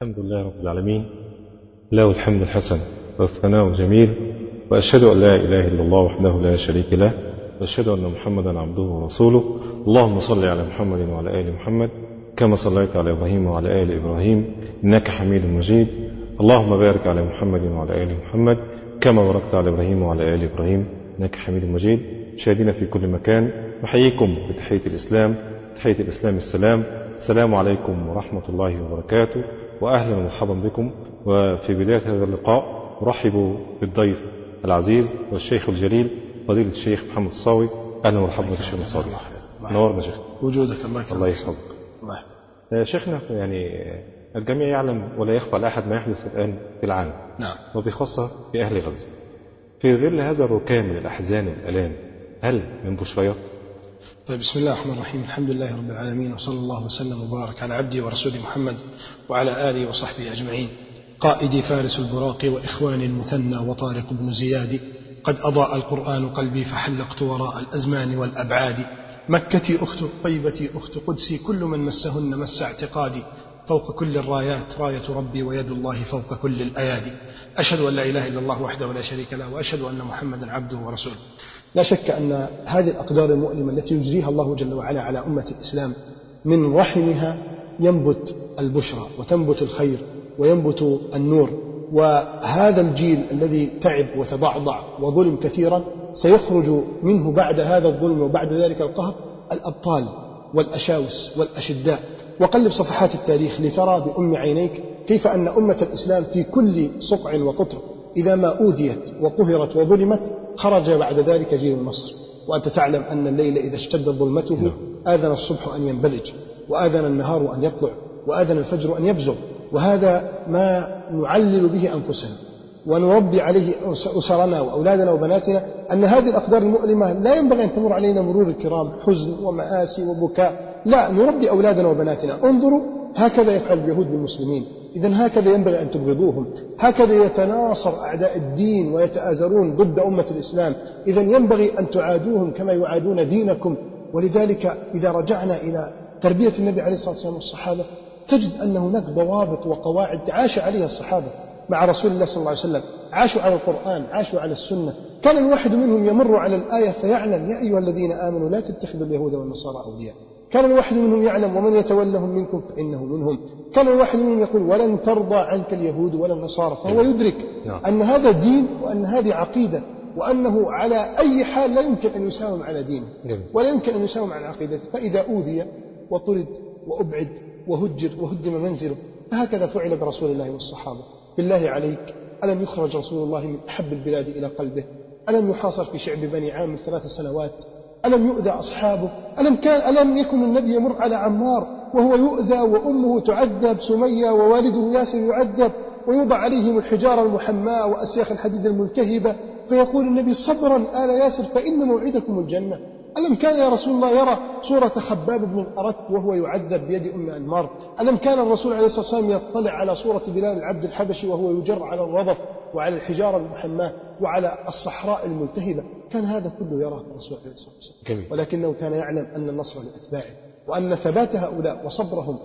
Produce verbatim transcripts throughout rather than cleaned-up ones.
الحمد لله رب العالمين، له الحمد الحسن والثناء الجميل، وأشهد أن لا إله إلا الله وحده لا شريك له، وأشهد أن محمدا عبده ورسوله. اللهم صل على محمد وعلى آل محمد كما صليت على إبراهيم وعلى آل إبراهيم إنك حميد مجيد. اللهم بارك على محمد وعلى آل محمد كما باركت على إبراهيم وعلى آل إبراهيم إنك حميد مجيد. مشاهدينا في كل مكان، نحييكم بتحية الإسلام، تحية الإسلام السلام. السلام عليكم ورحمة الله وبركاته، وأهلا ومرحبا بكم. وفي بداية هذا اللقاء أرحب بالضيف العزيز والشيخ الجليل فضيلة الشيخ محمد الصاوي. أهلا ومرحبا بك الشيخ الصاوي، نورنا شيخ. وجودك الله الله يحفظك. الله. شيخنا، يعني الجميع يعلم ولا يخفى على أحد ما يحدث الآن في العالم، نعم، وبخاصة في أهل غزة. في ظل هذا الركام من الأحزان والآلام، هل من بشريات؟ طيب، بسم الله الرحمن الرحيم. الحمد لله رب العالمين، وصلى الله وسلم وبارك على عبده ورسوله محمد وعلى آله وصحبه أجمعين. قائدي فارس البراق وإخواني المثنى وطارق بن زياد، قد أضاء القرآن قلبي فحلقت وراء الأزمان والأبعاد. مكتي أخت طيبتي أخت قدسي، كل من مسهن مس اعتقادي. فوق كل الرايات راية ربي، ويد الله فوق كل الأيادي. أشهد أن لا إله إلا الله وحده لا شريك له، وأشهد أن محمدا عبده ورسوله. لا شك أن هذه الأقدار المؤلمة التي يجريها الله جل وعلا على أمة الإسلام، من رحمها ينبت البشرى وتنبت الخير وينبت النور. وهذا الجيل الذي تعب وتضعضع وظلم كثيرا، سيخرج منه بعد هذا الظلم وبعد ذلك القهر الأبطال والأشاوس والأشداء. وقلب صفحات التاريخ لترى بأم عينيك كيف أن أمة الإسلام في كل صقع وقطر إذا ما أوديت وقهرت وظلمت، خرج بعد ذلك جيل النصر. وأنت تعلم أن الليل إذا اشتدت ظلمته آذن الصبح أن ينبلج، وآذن النهار أن يطلع، وآذن الفجر أن يبزغ. وهذا ما نعلل به أنفسنا ونربي عليه أسرنا وأولادنا وبناتنا، أن هذه الأقدار المؤلمة لا ينبغي أن تمر علينا مرور الكرام حزن ومآسي وبكاء. لا، نربي أولادنا وبناتنا. انظروا، هكذا يفعل اليهود بالمسلمين، إذن هكذا ينبغي أن تبغضوهم، هكذا يتناصر أعداء الدين ويتآزرون ضد أمة الإسلام، إذن ينبغي أن تعادوهم كما يعادون دينكم. ولذلك إذا رجعنا إلى تربية النبي عليه الصلاة والسلام والصحابة، تجد أن هناك ضوابط وقواعد عاش عليها الصحابة مع رسول الله صلى الله عليه وسلم. عاشوا على القرآن، عاشوا على السنة. كان الواحد منهم يمر على الآية فيعلم: يا أيها الذين آمنوا لا تتخذوا اليهود والنصارى أولياء. كان الواحد منهم يعلم: ومن يتولهم منكم فإنه منهم. كان الواحد منهم يقول: ولن ترضى عنك اليهود ولا النصارى. فهو يدرك أن هذا دين، وأن هذه عقيدة، وأنه على أي حال لا يمكن أن يساوم على دينه ولا يمكن أن يساوم على عقيدته. فإذا أوذي وطرد وأبعد وهجر وهدم منزله، فهكذا فعل برسول الله والصحابة. بالله عليك، ألم يخرج رسول الله من أحب البلاد إلى قلبه؟ ألم يحاصر في شعب بني عامر ثلاث سنوات؟ ألم يؤذى أصحابه؟ ألم, كان ألم يكن النبي يمر على عمار وهو يؤذى وأمه تعذب سمية ووالده ياسر يعذب، ويوضع عليهم الحجارة المحماة وأسياخ الحديد الملتهبة، فيقول النبي: صبرا آل ياسر فإن موعدكم الجنة. ألم كان يا رسول الله يرى صورة خباب بن الأرت وهو يعذب بيد أم أنمار؟ ألم كان الرسول عليه الصلاة والسلام يطلع على صورة بلال العبد الحبشي وهو يجر على الرضف وعلى الحجارة المحماة وعلى الصحراء الملتهبة؟ كان هذا كله يراه الرسول عليه الصلاة والسلام، ولكنه كان يعلم أن النصر لأتباعه، وأن ثبات هؤلاء وصبرهم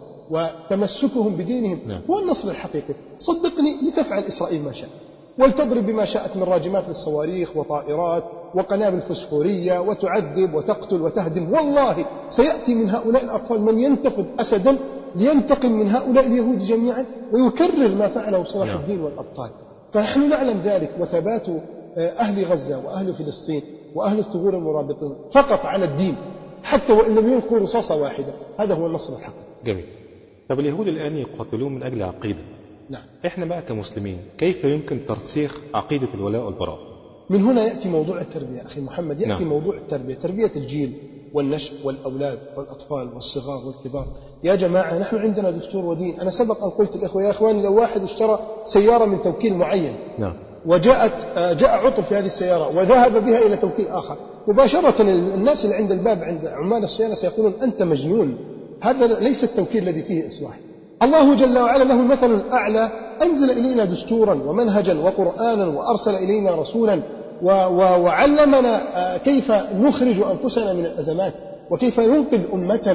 وتمسكهم بدينهم هو النصر الحقيقي. صدقني، لتفعل إسرائيل ما شاءت ولتضرب بما شاءت من راجمات للصواريخ وطائرات وقنابل فسفورية، وتعذب وتقتل وتهدم، والله سيأتي من هؤلاء الأطفال من ينتفض أسدا لينتقم من هؤلاء اليهود جميعا ويكرر ما فعله صلاح الدين والأبطال. فنحن نعلم ذلك. وثبات أهل غزة وأهل فلسطين وأهل الثغور المرابطين فقط على الدين، حتى وإن لم يلقوا رصاصة واحدة، هذا هو النصر الحقيقي. جميل. طب اليهود الآن يقاتلون من أجل عقيدة، نعم. إحنا بقى كمسلمين كيف يمكن ترسيخ عقيدة الولاء والبراء؟ من هنا يأتي موضوع التربية أخي محمد، يأتي نعم. موضوع التربية، تربية الجيل والنشء والأولاد والأطفال والصغار والكبار. يا جماعة، نحن عندنا دستور ودين. أنا سبق أن قلت الإخوة: يا إخواني، لو واحد اشترى سيارة من توكيل معين، نعم، وجاءت جاء عطل في هذه السيارة وذهب بها إلى توكيل آخر، مباشرة الناس اللي عند الباب عند عمال الصيانة سيقولون: أنت مجنون، هذا ليس التوكيل الذي فيه إصلاح. الله جل وعلا له المثل الأعلى، أنزل إلينا دستورا ومنهجا وقرآنا، وأرسل إلينا رسولا، وعلمنا كيف نخرج أنفسنا من الأزمات وكيف ننقذ أمتنا.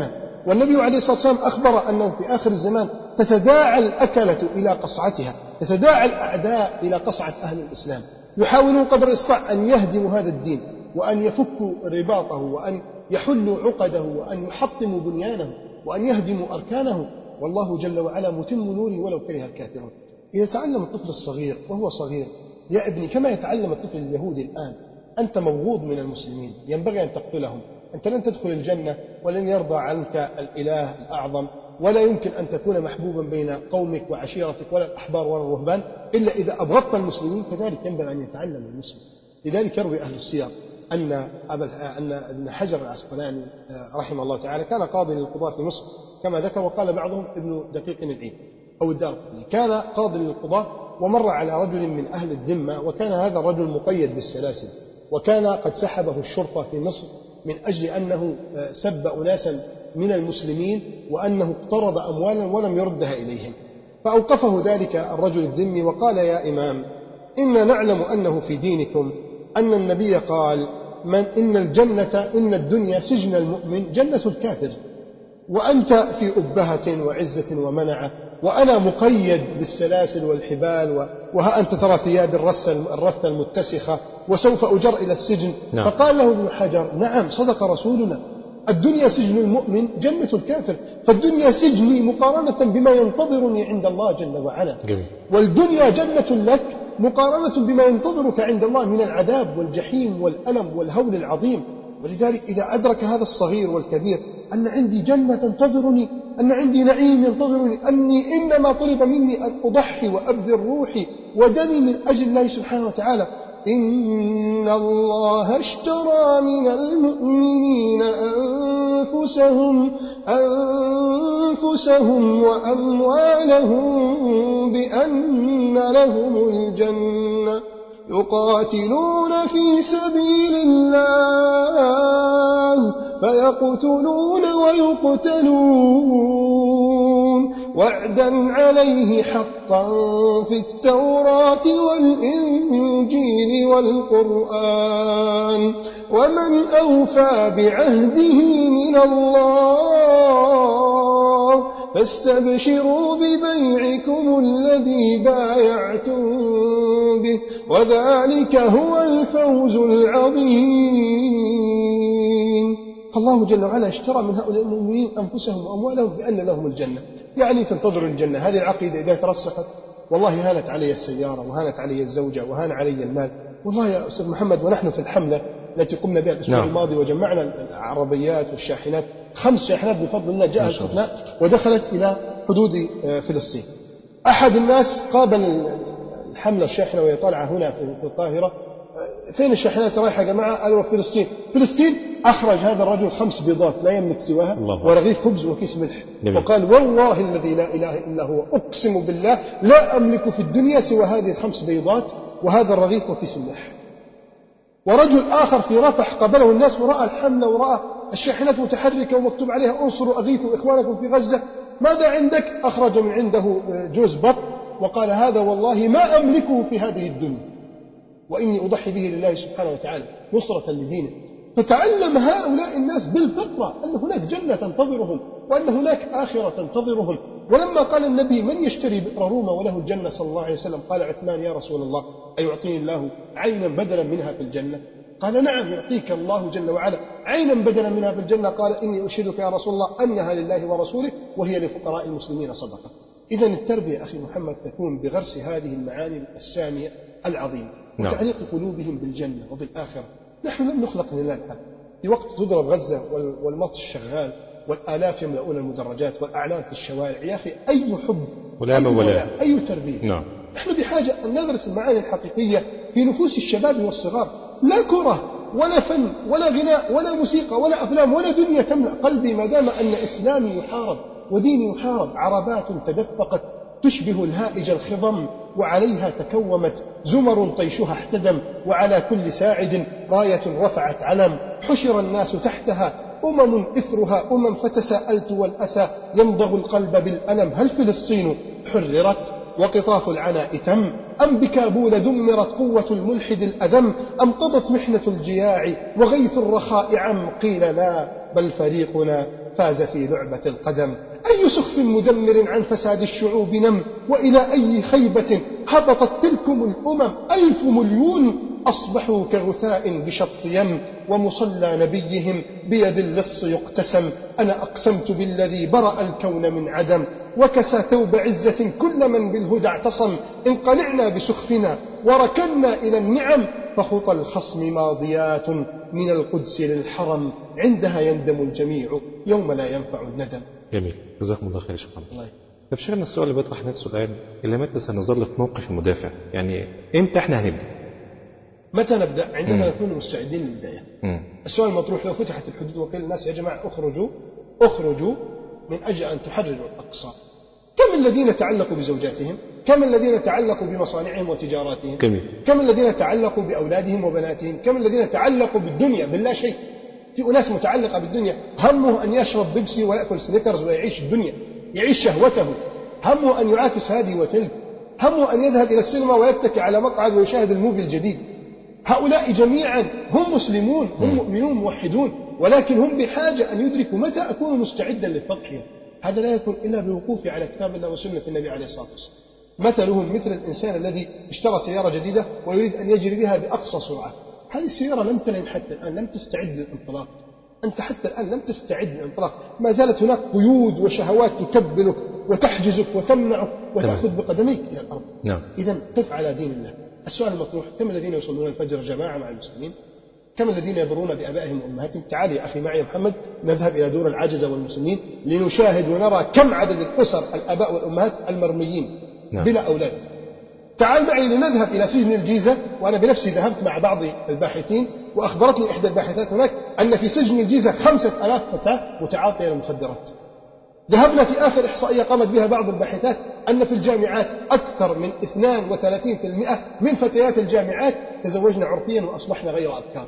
والنبي عليه الصلاة والسلام أخبر أنه في آخر الزمان تتداعى الأكلة إلى قصعتها، تتداعى الأعداء إلى قصعة أهل الإسلام، يحاولون قدر الاستطاعة أن يهدموا هذا الدين وأن يفكوا رباطه وأن يحلوا عقده وأن يحطموا بنيانه وأن يهدموا أركانه، والله جل وعلا متم نوره ولو كره الكافرون. إذا تعلم الطفل الصغير وهو صغير يا ابني كما يتعلم الطفل اليهودي الآن، أنت مبغوض من المسلمين، ينبغي أن تقتلهم، أنت لن تدخل الجنة ولن يرضى عنك الإله الأعظم، ولا يمكن أن تكون محبوبا بين قومك وعشيرتك ولا الأحبار ولا الرهبان إلا إذا أبغضت المسلمين. كذلك ينبغي أن يتعلم المسلم. لذلك يروي أهل السير أن أن ابن حجر العسقلاني رحمه الله تعالى كان قاضي للقضاة في مصر كما ذكر، وقال بعضهم ابن دقيق العيد أو الدارقطني، كان قاضي للقضاة ومر على رجل من أهل الذمة، وكان هذا الرجل مقيد بالسلاسل، وكان قد سحبه الشرطة في مصر من أجل أنه سب أناسا من المسلمين وأنه اقترض أموالا ولم يردها إليهم. فأوقفه ذلك الرجل الذمي وقال: يا إمام، إن نعلم أنه في دينكم أن النبي قال: من إن الجنة إن الدنيا سجن المؤمن جنة الكافر، وأنت في أبهة وعزة ومنعة، وأنا مقيد بالسلاسل والحبال، وها أنت ترى ثياب الرثة المتسخة وسوف أجر إلى السجن. نعم. فقال له ابن حجر: نعم صدق رسولنا، الدنيا سجن المؤمن جنة الكافر، فالدنيا سجني مقارنة بما ينتظرني عند الله جل وعلا، والدنيا جنة لك مقارنة بما ينتظرك عند الله من العذاب والجحيم والألم والهول العظيم. ولذلك إذا أدرك هذا الصغير والكبير أن عندي جنة تنتظرني، أن عندي نعيم ينتظرني، أني إنما طلب مني أن أضحي وأبذل روحي ودمي من أجل الله سبحانه وتعالى. إن الله اشترى من المؤمنين أنفسهم أنفسهم وأموالهم بأن لهم الجنة يقاتلون في سبيل الله فيقتلون ويقتلون وعدا عليه حقا في التوراة والإنجيل والقرآن ومن أوفى بعهده من الله فاستبشروا ببيعكم الذي بايعتم به وذلك هو الفوز العظيم. الله جل وعلا اشترى من هؤلاء المؤمنين أنفسهم وأموالهم بأن لهم الجنة، يعني تنتظر الجنة. هذه العقيدة إذا ترسخت، والله هانت علي السيارة وهانت علي الزوجة وهان علي المال. والله يا أستاذ محمد، ونحن في الحملة التي قمنا بها الأسبوع نعم. الماضي وجمعنا العربيات والشاحنات، خمس شاحنات بفضل الله جاء الاستثناء ودخلت إلى حدود فلسطين. أحد الناس قابل الحملة الشاحنة وهي طالعة هنا في القاهرة: فين الشاحنات رايحة يا جماعة؟ قالوا فلسطين. فلسطين. أخرج هذا الرجل خمس بيضات لا يملك سواها ورغيف خبز وكيس ملح، وقال: والله الذي لا إله إلا هو أقسم بالله لا أملك في الدنيا سوى هذه الخمس بيضات وهذا الرغيف وكيس ملح. ورجل آخر في رفح قابله الناس ورأى الحملة ورأى الشاحنات متحركة ومكتوب عليها: انصروا أغيثوا إخوانكم في غزة، ماذا عندك؟ أخرج من عنده جوز بط وقال: هذا والله ما أملكه في هذه الدنيا، وإني أضحي به لله سبحانه وتعالى نصرة لدينه. فتعلم هؤلاء الناس بالفطرة أن هناك جنة تنتظرهم وأن هناك آخرة تنتظرهم. ولما قال النبي: من يشتري بئر روما وله الجنة صلى الله عليه وسلم، قال عثمان: يا رسول الله أيعطيني الله عينا بدلا منها في الجنة؟ قال: نعم يعطيك الله جل وعلا عينا بدلا منها في الجنة. قال: إني أشهدك يا رسول الله أنها لله ورسوله وهي لفقراء المسلمين صدقة. إذن التربية أخي محمد تكون بغرس هذه المعاني السامية العظيمة وتعليق قلوبهم بالجنة وبالآخرة. نحن لم نخلق لنلعب. في وقت تضرب غزة والمطر شغال والآلاف يملؤون المدرجات والأعلام في الشوارع، يا أخي أي حب ولا أي, ولا أي تربية. نعم. نحن بحاجة أن ندرس المعاني الحقيقية في نفوس الشباب والصغار، لا كرة ولا فن ولا غناء ولا موسيقى ولا أفلام ولا دنيا تملأ قلبي ما دام أن إسلامي يحارب وديني يحارب. عربات تدفقت تشبه الهائج الخضم وعليها تكومت زمر طيشها احتدم، وعلى كل ساعد راية رفعت علم، حشر الناس تحتها أمم إثرها أمم، فتساءلت والأسى يمضغ القلب بالألم. هل فلسطين حررت وقطاف العناء تم؟ أم بكابول دمرت قوة الملحد الأذم؟ أم قضت محنة الجياع وغيث الرخاء عم؟ قيل لا، بل فريقنا فاز في لعبة القدم. أي سخف مدمر عن فساد الشعوب نم، وإلى أي خيبة هبطت تلكم الأمم. ألف مليون أصبحوا كغثاء بشط يم، ومصلى نبيهم بيد اللص يقتسم. أنا أقسمت بالذي برأ الكون من عدم، وكسى ثوب عزة كل من بالهدى اعتصم. انقلعنا بسخفنا وركنا إلى النعم، فخطى الخصم ماضيات من القدس للحرم. عندها يندم الجميع يوم لا ينفع الندم. جميل، جزاكم الله خير يا شيخ محمد. الله. طب شيخنا، السؤال اللي بيطرح نفسه الآن، إلى متى سنظل في موقف المدافع؟ يعني إمتى إحنا هنبدأ؟ متى نبدأ؟ عندما مم. نكون مستعدين للبداية. مم. السؤال المطروح: لو فتحت الحدود وقيل للناس يا جماعة اخرجوا اخرجوا من أجل أن تحرروا الأقصى، كم الذين تعلقوا بزوجاتهم؟ كم الذين تعلقوا بمصانعهم وتجاراتهم؟ جميل. كم الذين تعلقوا بأولادهم وبناتهم؟ كم الذين تعلقوا بالدنيا باللا شيء؟ في أناس متعلقة بالدنيا، همه أن يشرب بيبسي ويأكل سنيكرز ويعيش الدنيا، يعيش شهوته. همه أن يعاكس هذه وتلك، همه أن يذهب إلى السينما ويتكي على مقعد ويشاهد الموفي الجديد. هؤلاء جميعا هم مسلمون، هم مؤمنون موحدون، ولكن هم بحاجة أن يدركوا متى أكون مستعدا للتضحية. هذا لا يكون إلا بوقوفي على كتاب الله وسنة النبي عليه الصلاة والسلام. مثلهم مثل الإنسان الذي اشترى سيارة جديدة ويريد أن يجري بها بأقصى سرعة. هذه السيارة لم تلن حتى الآن، لم تستعد للانطلاق. أنت حتى الآن لم تستعد للانطلاق، ما زالت هناك قيود وشهوات تكبلك وتحجزك وتمنعك وتأخذ بقدميك إلى الأرض. نعم. إذن قف على دين الله. السؤال المطروح: كم الذين يصلون الفجر جماعة مع المسلمين؟ كم الذين يبرون بآبائهم وأمهاتهم؟ تعال يا أخي معي محمد نذهب إلى دور العجزة والمسلمين لنشاهد ونرى كم عدد الأسر الآباء والأمهات المرميين نعم. بلا أولاد. تعال معي لنذهب إلى سجن الجيزة، وأنا بنفسي ذهبت مع بعض الباحثين، وأخبرتني إحدى الباحثات هناك أن في سجن الجيزة خمسة آلاف فتاة متعاطية للمخدرات. ذهبنا في آخر إحصائية قامت بها بعض الباحثات أن في الجامعات أكثر من اثنين وثلاثين بالمئة من فتيات الجامعات تزوجن عرفيا وأصبحن غير أبكار.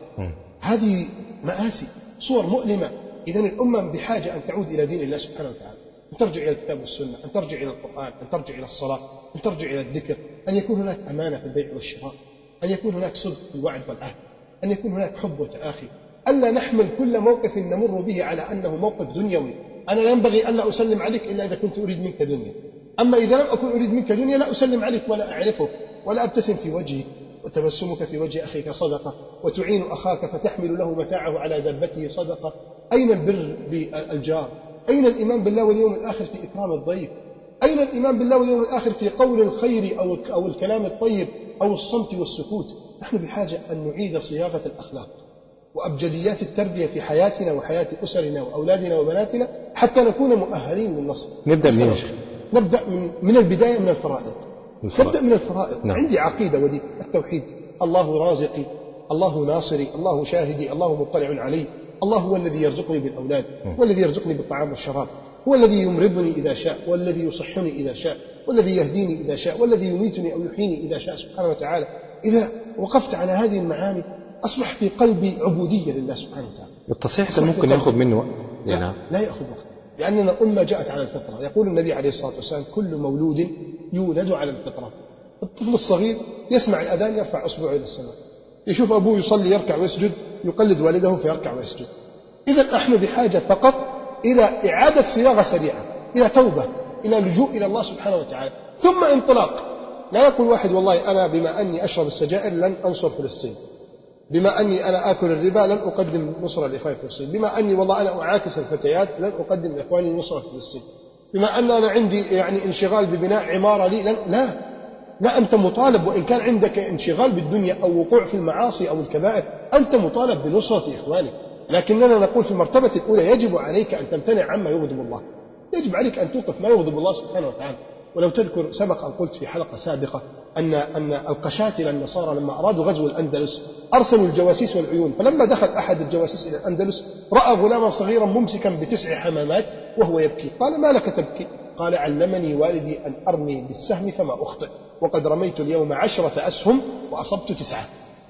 هذه مآسي، صور مؤلمة. إذن الأمة بحاجة أن تعود إلى دين الله سبحانه وتعالى، أن ترجع إلى الكتاب والسنة، أن ترجع إلى القرآن، أن ترجع إلى الصلاة، أن ترجع إلى الذكر، أن يكون هناك أمانة في البيع والشراء، أن يكون هناك صدق في الوعد والعهد، أن يكون هناك حب وتآخي، ألا نحمل كل موقف نمر به على أنه موقف دنيوي. أنا لا ينبغي ألا أسلم عليك إلا إذا كنت أريد منك دنيا، أما إذا لم أكن أريد منك دنيا لا أسلم عليك ولا أعرفك ولا أبتسم في وجهك. وتبسمك في وجه أخيك صدقة، وتعين أخاك فتحمل له متاعه على دابته صدقة. أين البر بالجار؟ أين الإيمان بالله واليوم الآخر في إكرام الضيف؟ أين الإيمان بالله واليوم الآخر في قول الخير أو أو الكلام الطيب أو الصمت والسكوت؟ نحن بحاجة أن نعيد صياغة الأخلاق وأبجديات التربية في حياتنا وحياة أسرنا وأولادنا وبناتنا حتى نكون مؤهلين للنصر. نبدأ من يا شيخ؟ نبدأ من, من البداية، من الفرائض. الفرائض. نبدأ من الفرائض. نعم. عندي عقيدة ودي التوحيد: الله رازقي، الله ناصري، الله شاهدي، الله مطلع علي، الله هو الذي يرزقني بالأولاد، هو الذي يرزقني بالطعام والشراب، هو الذي يمرضني إذا شاء، والذي يصحني إذا شاء، والذي يهديني إذا شاء، والذي يميتني أو يحييني إذا شاء سبحانه وتعالى. إذا وقفت على هذه المعاني أصبح في قلبي عبودية لله سبحانه وتعالى. التصحيح ده ممكن يأخذ منه وقت؟ لا, لا يأخذ وقت، لأننا أمة جاءت على الفطرة. يقول النبي عليه الصلاة والسلام: كل مولود يولد على الفطرة. الطفل الصغير يسمع الأذان يرفع أصبعه إلى السماء، يشوف أبوه يصلي يركع ويسجد، يقلد والده فيركع ويسجد. إذا نحن بحاجة فقط إلى إعادة صياغة سريعة، إلى توبة، إلى لجوء إلى الله سبحانه وتعالى، ثم انطلاق. لا يقول واحد: والله أنا بما أني أشرب السجائر لن أنصر فلسطين، بما أني أنا آكل الربا لن أقدم نصرة لإخواني فلسطين، بما أني والله أنا أعاكس الفتيات لن أقدم لإخواني نصرة فلسطين، بما أن أنا عندي يعني انشغال ببناء عمارة لي لن. لا لا أنت مطالب، وإن كان عندك انشغال بالدنيا أو وقوع في المعاصي أو الكبائر أنت مطالب بنصرة إخوانك. لكننا نقول في المرتبة الأولى يجب عليك أن تمتنع عما يغضب الله، يجب عليك أن توقف ما يغضب الله سبحانه وتعالى. ولو تذكر سبق أن قلت في حلقة سابقة أن أن القشاتل النصارى لما أرادوا غزو الأندلس أرسلوا الجواسيس والعيون، فلما دخل أحد الجواسيس إلى الأندلس رأى غلاما صغيرا ممسكا بتسع حمامات وهو يبكي، قال: ما لك تبكي؟ قال: علمني والدي أن أرمي بالسهم فما أخطئ، وقد رميت اليوم عشرة أسهم وأصبت تسعة.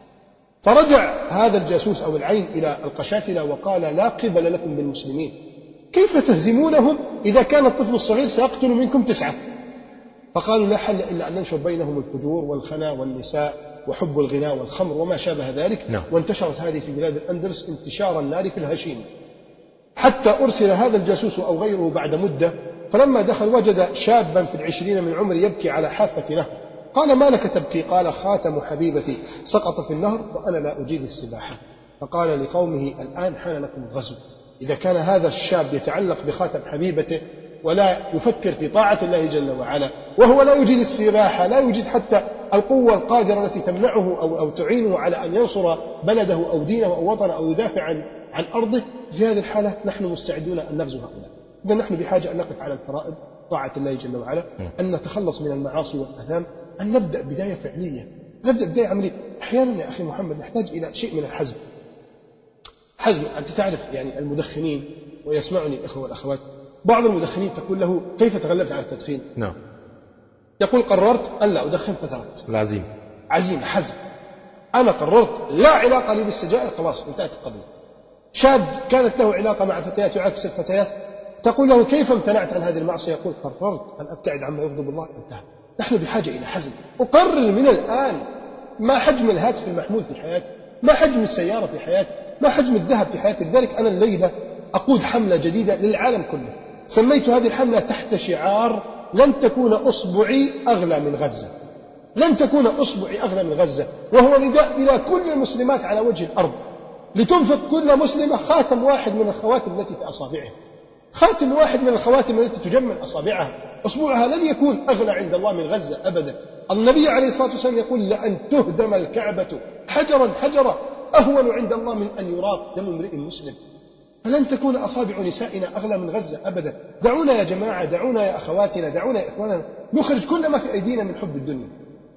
فرجع هذا الجاسوس أو العين إلى القشاتلة وقال: لا قبل لكم بالمسلمين، كيف تهزمونهم إذا كان الطفل الصغير سيقتل منكم تسعة؟ فقالوا: لا حل إلا أن ننشر بينهم الفجور والخنا والنساء وحب الغناء والخمر وما شابه ذلك. نعم. وانتشرت هذه في بلاد الأندلس انتشار النار في الهشيم. حتى أرسل هذا الجاسوس أو غيره بعد مدة، فلما دخل وجد شابا في العشرين من عمره يبكي على حافة نهر. قال: ما لك تبكي؟ قال: خاتم حبيبتي سقط في النهر وأنا لا أجيد السباحة. فقال لقومه: الآن حان لكم الغزو. إذا كان هذا الشاب يتعلق بخاتم حبيبته ولا يفكر في طاعة الله جل وعلا، وهو لا يجيد السباحة، لا يجيد حتى القوة القادرة التي تمنعه أو, أو تعينه على أن ينصر بلده أو دينه أو وطنه أو يدافع عن, عن أرضه، في هذه الحالة نحن مستعدون أن نغزو هؤلاء. إذا نحن بحاجة أن نقف على الفرائض، طاعة الله جل وعلا، أن نتخلص من المعاصي والآثام، أن نبدأ بداية فعلية، نبدأ بداية عملية. أحيانا يا أخي محمد نحتاج إلى شيء من الحزم. حزم، أنت تعرف يعني المدخنين، ويسمعني الإخوة والأخوات، بعض المدخنين تقول له: كيف تغلبت على التدخين؟ نعم. يقول: قررت أن لا أدخن فتركت. العزيمة. عزيمة، حزم. أنا قررت لا علاقة لي بالسجائر، خلاص انتهت القضية. شاب كانت له علاقة مع فتيات يعكس الفتيات، تقول له: كيف امتنعت عن هذه المعصية؟ يقول: قررت أن أبتعد عما يغضب الله، انتهى. نحن بحاجة إلى حزم. أقرر من الآن ما حجم الهاتف المحمول في حياتي، ما حجم السيارة في حياتي، ما حجم الذهب في حياتي. لذلك أنا الليلة أقود حملة جديدة للعالم كله، سميت هذه الحملة تحت شعار: لن تكون أصبعي أغلى من غزة. لن تكون أصبعي أغلى من غزة، وهو نداء إلى كل المسلمات على وجه الأرض، لتنفق كل مسلمة خاتم واحد من الخواتم التي في أصابعها، خاتم واحد من الخواتم التي تجمل أصابعها. أصبعها لن يكون أغلى عند الله من غزة أبدا. النبي عليه الصلاة والسلام يقول: لأن تهدم الكعبة حجرا حجرا أهون عند الله من أن يراق دم امرئ مسلم. فلن تكون أصابع نسائنا أغلى من غزة أبدا. دعونا يا جماعة، دعونا يا أخواتنا، دعونا يا إخواننا نخرج كل ما في أيدينا من حب الدنيا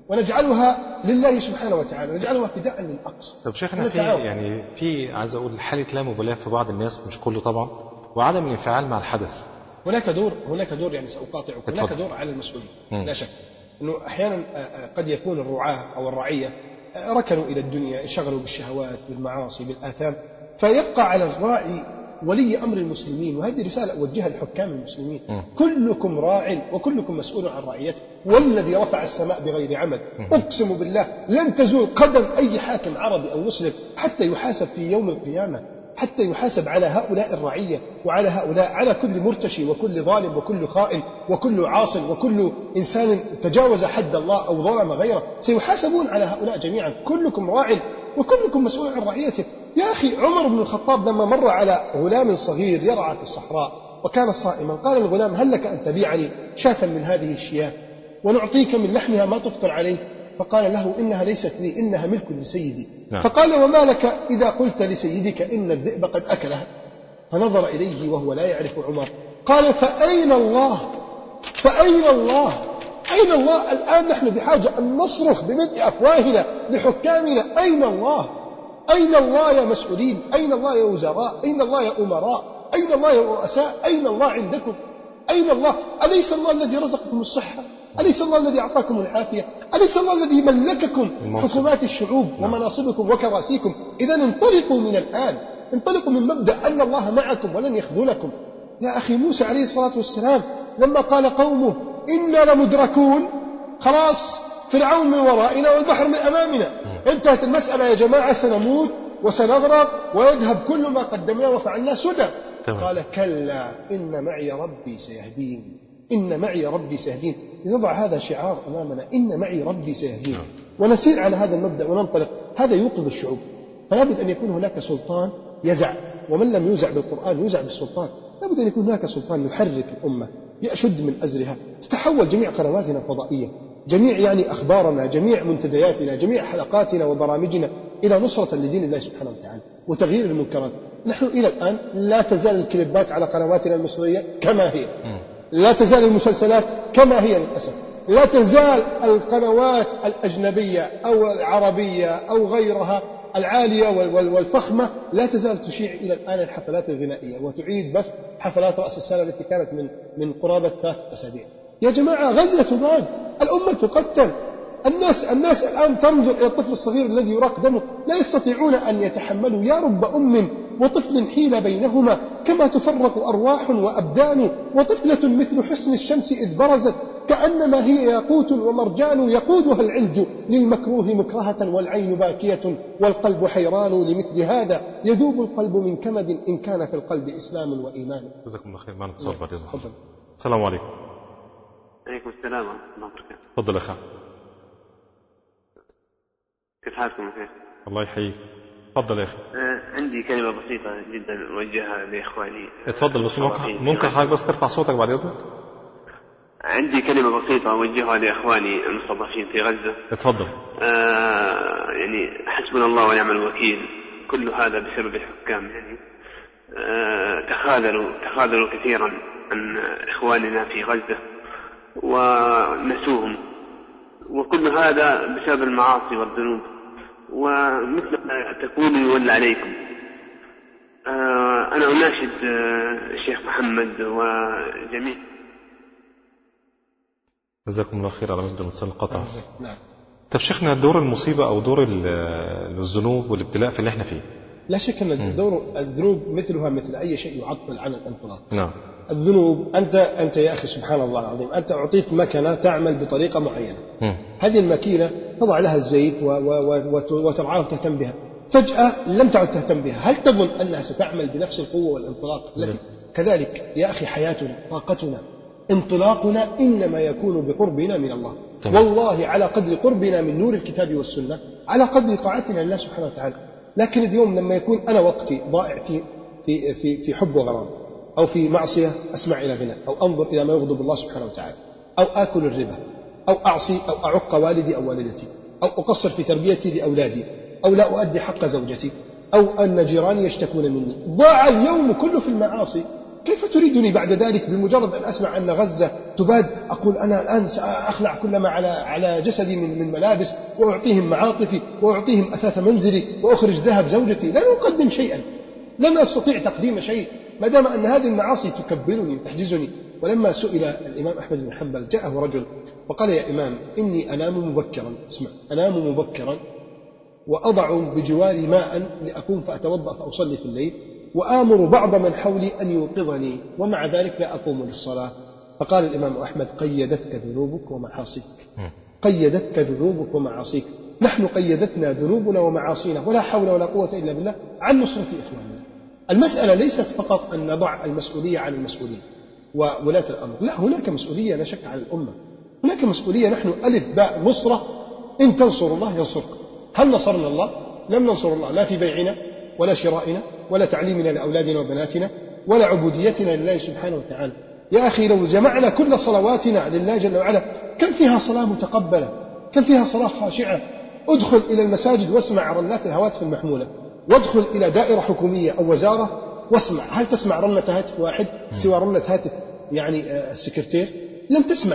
ونجعلها لله سبحانه وتعالى، نجعلها فداء للأقصى. طب شيخنا، في يعني في عايز أقول حالة لا مبالاة في بعض الناس، مش كله طبعا، وعدم الانفعال مع الحدث. هناك دور هناك دور يعني سأقاطعك، هناك دور على المسؤولين لا شك. أنه أحيانا قد يكون الرعاة أو الرعية ركنوا إلى الدنيا، انشغلوا بالشهوات بالمعاصي بالآثام، فيبقى على الراعي ولي أمر المسلمين. وهذه رسالة أوجهها لحكام المسلمين: م. كلكم راع وكلكم مسؤول عن رعيته، والذي رفع السماء بغير عمد أقسم بالله لن تزول قدم أي حاكم عربي أو مسلم حتى يحاسب في يوم القيامة، حتى يحاسب على هؤلاء الرعية وعلى هؤلاء، على كل مرتشي وكل ظالم وكل خائن وكل عاص وكل إنسان تجاوز حد الله أو ظلم غيره، سيحاسبون على هؤلاء جميعا. كلكم راع وكلكم مسؤول عن رعيته. يا أخي عمر بن الخطاب لما مر على غلام صغير يرعى في الصحراء وكان صائما، قال الغلام: هل لك أن تبيعني شاة من هذه الشياه ونعطيك من لحمها ما تفطر عليه؟ فقال له: إنها ليست لي، إنها ملك لسيدي. نعم. فقال: وما لك إذا قلت لسيدك إن الذئب قد أكلها؟ فنظر إليه وهو لا يعرف عمر، قال: فأين الله؟ فأين الله؟ أين الله؟ الآن نحن بحاجة أن نصرخ بملء أفواهنا لحكامنا: أين الله؟ أين الله يا مسؤولين؟ أين الله يا وزراء؟ أين الله يا أمراء؟ أين الله يا رؤساء؟ أين الله عندكم؟ أين الله؟ أليس الله الذي رزقكم الصحة؟ أليس الله الذي أعطاكم العافية؟ أليس الله الذي ملككم حكومات الشعوب ومناصبكم وكراسيكم؟ إذا انطلقوا من الآن، انطلقوا من مبدأ أن الله معكم ولن يخذلكم. يا أخي موسى عليه الصلاة والسلام لما قال قومه: إنا لمدركون، خلاص فرعون من ورائنا والبحر من أمامنا، انتهت المسألة يا جماعة، سنموت وسنغرق ويذهب كل ما قدمناه وفعلناه سدى. قال: كلا إن معي ربي سيهدين، إن معي ربي سيهدين. لنضع هذا شعار أمامنا: إن معي ربي سيهدين، ونسير على هذا المبدأ وننطلق. هذا يوقظ الشعوب. فلا بد أن يكون هناك سلطان يزع، ومن لم يوزع بالقرآن يوزع بالسلطان. لا بد أن يكون هناك سلطان يحرك الأمة، يشد من أزرها، تتحول جميع قنواتنا الفضائية، جميع يعني أخبارنا، جميع منتدياتنا، جميع حلقاتنا وبرامجنا إلى نصرة لدين الله سبحانه وتعالى وتغيير المنكرات. نحن إلى الآن لا تزال الكليبات على قنواتنا المصرية كما هي، لا تزال المسلسلات كما هي للأسف، لا تزال القنوات الأجنبية أو العربية أو غيرها العالية والفخمة لا تزال تشيع إلى الآن الحفلات الغنائية وتعيد بث حفلات رأس السنة التي كانت من من قرابة ثلاث أسابيع. يا جماعة غزة تباد، الأمة تقتل، الناس الناس الآن تنظر إلى الطفل الصغير الذي يراق دمه، لا يستطيعون أن يتحملوا. يا رب أم وطفل حيل بينهما كما تفرق أرواح وأبدان، وطفلة مثل حسن الشمس إذ برزت كأنما هي ياقوت ومرجان يقودها العلج للمكروه مكرهة والعين باكية والقلب حيران لمثل هذا يذوب القلب من كمد إن كان في القلب إسلام وإيمان. جزاكم الله خير. معنا اتصال بعد إذن الله. السلام عليكم. عليكم السلام ورحمة الله وبركاته. تفضل يا أخي. كيف حالكم يا شيخ؟ الله يحييك. تفضل يا أخي. آه عندي كلمة بسيطة جدا أوجهها لإخواني. اتفضل بس ممكن ممكن حضرتك بس ترفع صوتك بعد إذنك؟ عندي كلمة بسيطة أوجهها لإخواني المستضعفين في غزة. اتفضل. آه يعني حسبنا الله ونعم الوكيل، كل هذا بسبب الحكام يعني آه تخاذلوا تخاذلوا كثيرا عن إخواننا في غزة ونسوهم، وكل هذا بسبب المعاصي والذنوب، ومثل ما تكون يولى عليكم. آه أنا أناشد آه الشيخ محمد وجميع. جزاكم الله خير على مجد الاتصال القطع. نعم. طب شيخنا دور المصيبة أو دور الذنوب والابتلاء في اللي احنا فيه؟ لا شك أن دور الذنوب مثلها مثل أي شيء يعطل عن الانطلاق. نعم. الذنوب أنت أنت يا أخي سبحان الله العظيم، أنت أعطيت مكنة تعمل بطريقة معينة. م. هذه الماكينة تضع لها الزيت وترعاها وتهتم بها، فجأة لم تعد تهتم بها، هل تظن أنها ستعمل بنفس القوة والانطلاق التي؟ كذلك يا أخي حياتنا، طاقتنا، انطلاقنا إنما يكون بقربنا من الله. طبعا. والله على قدر قربنا من نور الكتاب والسنة على قدر طاعتنا لله سبحانه وتعالى. لكن اليوم لما يكون أنا وقتي ضائع في في في في حب وغرام، أو في معصية أسمع إلى غنى، أو أنظر إلى ما يغضب الله سبحانه وتعالى، أو آكل الربا، أو أعصي أو أعق والدي أو والدتي، أو أقصر في تربيتي لأولادي، أو لا أؤدي حق زوجتي، أو أن جيراني يشتكون مني، ضاع اليوم كله في المعاصي. كيف تريدني بعد ذلك بمجرد أن أسمع أن غزة تباد أقول أنا الآن سأخلع كل ما على على جسدي من من ملابس، وأعطيهم معاطفي، وأعطيهم أثاث منزلي، وأخرج ذهب زوجتي؟ لن أقدم شيئا، لن أستطيع تقديم شيء ما دام أن هذه المعاصي تكبرني وتحجزني. ولما سئل الإمام أحمد بن حنبل جاءه رجل وقال يا إمام إني أنام مبكرا، اسمع، أنام مبكرا وأضع بجواري ماء لأقوم فأتوضأ فأصلي في الليل، وآمر بعض من حولي أن يوقظني، ومع ذلك لا أقوم للصلاة. فقال الإمام أحمد قيدتك ذنوبك ومعاصيك، قيدتك ذنوبك ومعاصيك. نحن قيدتنا ذنوبنا ومعاصينا ولا حول ولا قوة إلا بالله عن نصرة إخواننا. المسألة ليست فقط أن نضع المسؤولية عن المسؤولين وولاة الأمر، لا، هناك مسؤولية لا شك عن الأمة، هناك مسؤولية. نحن ألف باء نصرة، إن تنصروا الله ينصركم. هل نصرنا الله؟ لم ننصر الله، لا في بيعنا ولا شرائنا ولا تعليمنا لأولادنا وبناتنا ولا عبوديتنا لله سبحانه وتعالى. يا أخي لو جمعنا كل صلواتنا لله جل وعلا كم فيها صلاة متقبلة، كم فيها صلاة خاشعة. ادخل إلى المساجد واسمع رنات الهواتف المحمولة، وادخل إلى دائرة حكومية أو وزارة واسمع، هل تسمع رنة هاتف واحد سوى رنة هاتف يعني السكرتير؟ لن تسمع.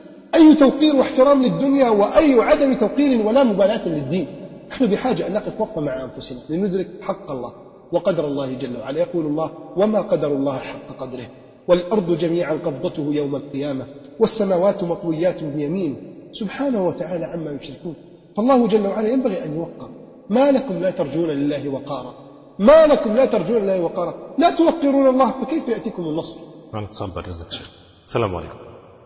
أي توقير واحترام للدنيا وأي عدم توقير ولا مبالاة للدين. نحن بحاجة أن نقف وقفة مع أنفسنا لندرك حق الله وقدر الله جل وعلا. يقول الله وما قدر الله حق قدره والأرض جميعا قبضته يوم القيامة والسماوات مطويات بيمينه سبحانه وتعالى عما يشركون. فالله جل وعلا ينبغي أن يوقر. ما لكم لا ترجون لله وقارا، ما لكم لا ترجون لله وقارا، لا توقرون الله فكيف يأتيكم النصر. معنا اتصال بعد إذنك شيخ. السلام عليكم.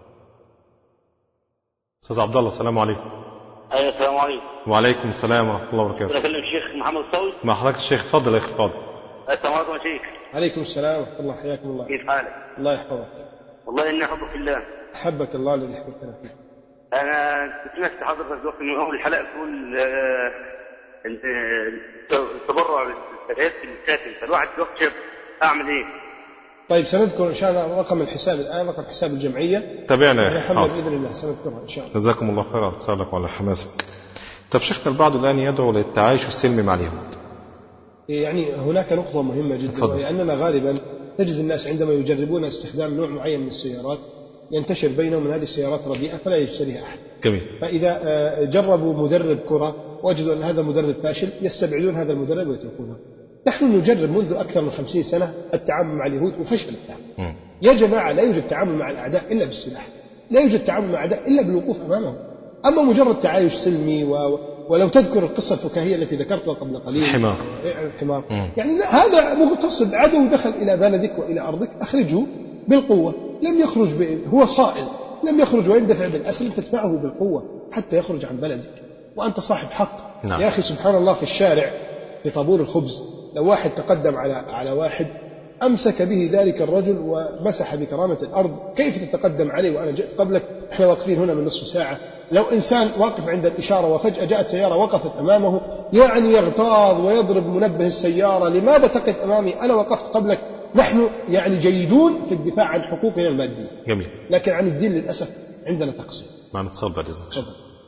أستاذ عبد الله السلام عليكم. أيوة السلام عليكم. وعليكم السلام ورحمة الله وبركاته. أكلم الشيخ محمد الصوي. مع حضرتك الشيخ، تفضل يا أخي فاضل. السلام عليكم يا شيخ. عليكم السلام ورحمة الله، حياكم الله. كيف حالك؟ الله يحفظك. والله إني أحبك في الله. أحبك الله الذي يحببنا فيه. أنا سمعت حضرتك وقت من أول الحلقة تقول التبرع بالفتيات في الكاتب، فالواحد في وقت شاب أعمل إيه؟ طيب سنذكر إن شاء الله رقم الحساب الآن، رقم حساب الجمعية. تابعنا يا محمد بإذن الله سنذكرها إن شاء الله. جزاكم الله خير على اتصالك وعلى حماسك. طب شيخنا البعض الآن يدعو للتعايش السلمي مع اليهود. يعني هناك نقطة مهمة جدا، لأننا غالبا تجد الناس عندما يجربون استخدام نوع معين من السيارات ينتشر بينهم من هذه السيارات رديئة فلا يشتريها أحد. جميل. فإذا جربوا مدرب كرة وجدوا أن هذا مدرب فاشل يستبعدون هذا المدرب ويتركونه. نحن نجرب منذ أكثر من خمسين سنة التعامل مع اليهود وفشل التعامل. يا جماعة لا يوجد تعامل مع الأعداء إلا بالسلاح، لا يوجد تعامل مع الأعداء إلا بالوقوف أمامهم. أما مجرد تعايش سلمي و... ولو تذكر القصة الفكاهية التي ذكرتها قبل قليل، الحمار الحمار يعني لا، هذا مغتصب، عدو دخل إلى بلدك وإلى أرضك أخرجه بالقوة، لم يخرج ب... هو صائل لم يخرج ويندفع بالأسر تدفعه بالقوة حتى يخرج عن بلدك وأنت صاحب حق. نعم. يا أخي سبحان الله، في الشارع في طابور الخبز لو واحد تقدم على على واحد أمسك به ذلك الرجل ومسح بكرامة الأرض، كيف تتقدم عليه وأنا جئت قبلك؟ إحنا واقفين هنا من نصف ساعة. لو إنسان واقف عند الإشارة وفجأة جاءت سيارة وقفت أمامه، يعني يغتاظ ويضرب منبه السيارة، لماذا تقف أمامي؟ أنا وقفت قبلك. نحن يعني جيدون في الدفاع عن حقوقنا المادية، جميل. لكن عن الدين للأسف عندنا تقصير. معنا اتصال بعد إذنك.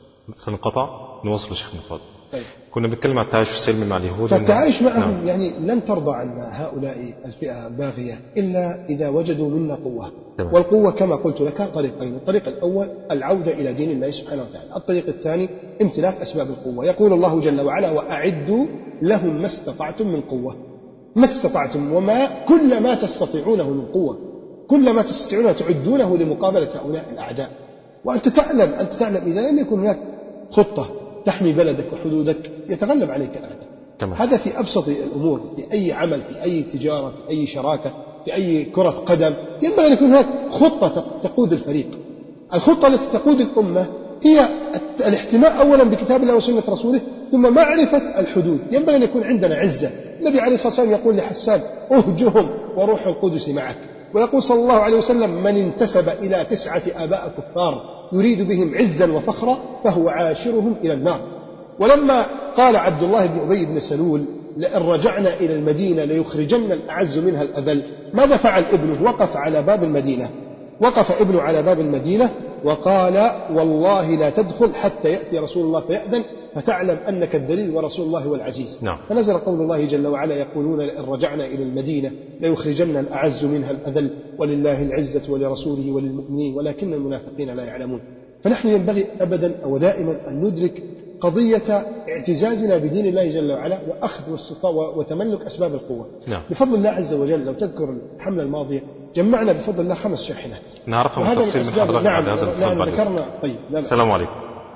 سننقطع نوصل لشيخ الفاضل. طيب. كنا بنتكلم عن التعايش السلمي مع اليهود. فالتعايش معهم نعم. يعني لن ترضى عن هؤلاء الفئة الباغية إلا إذا وجدوا منا قوة. تمام. والقوة كما قلت لك طريقين: الطريق الأول العودة إلى دين الله سبحانه وتعالى، الطريق الثاني امتلاك أسباب القوة. يقول الله جل وعلا: وأعدوا لهم ما استطعتم من قوة. ما استطعتم، وما كل ما تستطيعونه من قوة، كل ما تستطيعونه تعدونه لمقابلة هؤلاء الأعداء. وأنت تعلم أنت تعلم إذا لم يكن هناك خطة تحمي بلدك وحدودك يتغلب عليك الأعداء. تمام. هذا في أبسط الأمور، في أي عمل، في أي تجارة، في أي شراكة، في أي كرة قدم، ينبغي أن يكون هناك خطة تقود الفريق. الخطة التي تقود الأمة هي الاحتماء أولا بكتاب الله وسنة رسوله، ثم معرفة الحدود. ينبغي أن يكون عندنا عزة. النبي عليه الصلاة والسلام يقول لحسان: أهجهم وروح القدس معك. ويقول صلى الله عليه وسلم: من انتسب إلى تسعة آباء كفار يريد بهم عزا وفخرا فهو عاشرهم إلى النار. ولما قال عبد الله بن أبي بن سلول: لئن رجعنا إلى المدينة ليخرجن الأعز منها الأذل، ماذا فعل ابنه؟ وقف على باب المدينة، وقف ابنه على باب المدينة وقال: والله لا تدخل حتى يأتي رسول الله فيأذن فتعلم أنك الذليل ورسول الله هو العزيز. نعم. فنزل قول الله جل وعلا: يقولون لئن رجعنا إلى المدينة ليخرجن الأعز منها الأذل ولله العزة ولرسوله وللمؤمنين ولكن المنافقين لا يعلمون. فنحن ينبغي أبدا ودائما أن ندرك قضية اعتزازنا بدين الله جل وعلا وأخذ واستطاعة وتملك أسباب القوة. نعم. بفضل الله عز وجل لو تذكر الحملة الماضية جمعنا بفضل الله خمس شاحنات. نعرفها من تفصيل من حضرتك. نعم. بعد هذا الاتصال. نعم ذكرنا. طيب. لا السلام عليكم.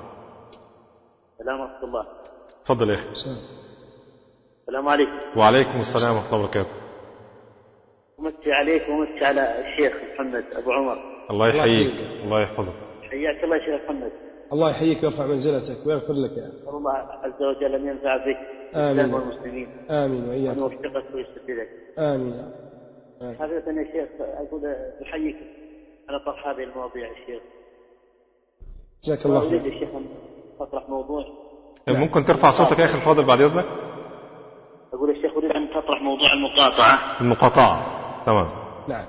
السلام ورحمة الله. تفضل يا أخي. السلام عليكم. وعليكم السلام ورحمة الله وبركاته. أمسي عليك وأمسي على الشيخ محمد أبو عمر. الله يحييك. الله يحفظك. حياك الله شيخ محمد. الله يحييك ويرفع منزلتك ويغفر لك يا أخي. الله عز وجل أن ينفع بك الإسلام والمسلمين. آمين وإياك. وأن يوفقك ويسددك. آمين. حقيقة يا شيخ أقول أحييك على طرح هذه المواضيع يا شيخ. جزاك الله خير. أريد يا شيخ أن أطرح موضوع. ممكن ترفع صوتك يا أخي الفاضل بعد إذنك؟ أقول يا شيخ أريد أن تطرح موضوع المقاطعة. المقاطعة. تمام. نعم.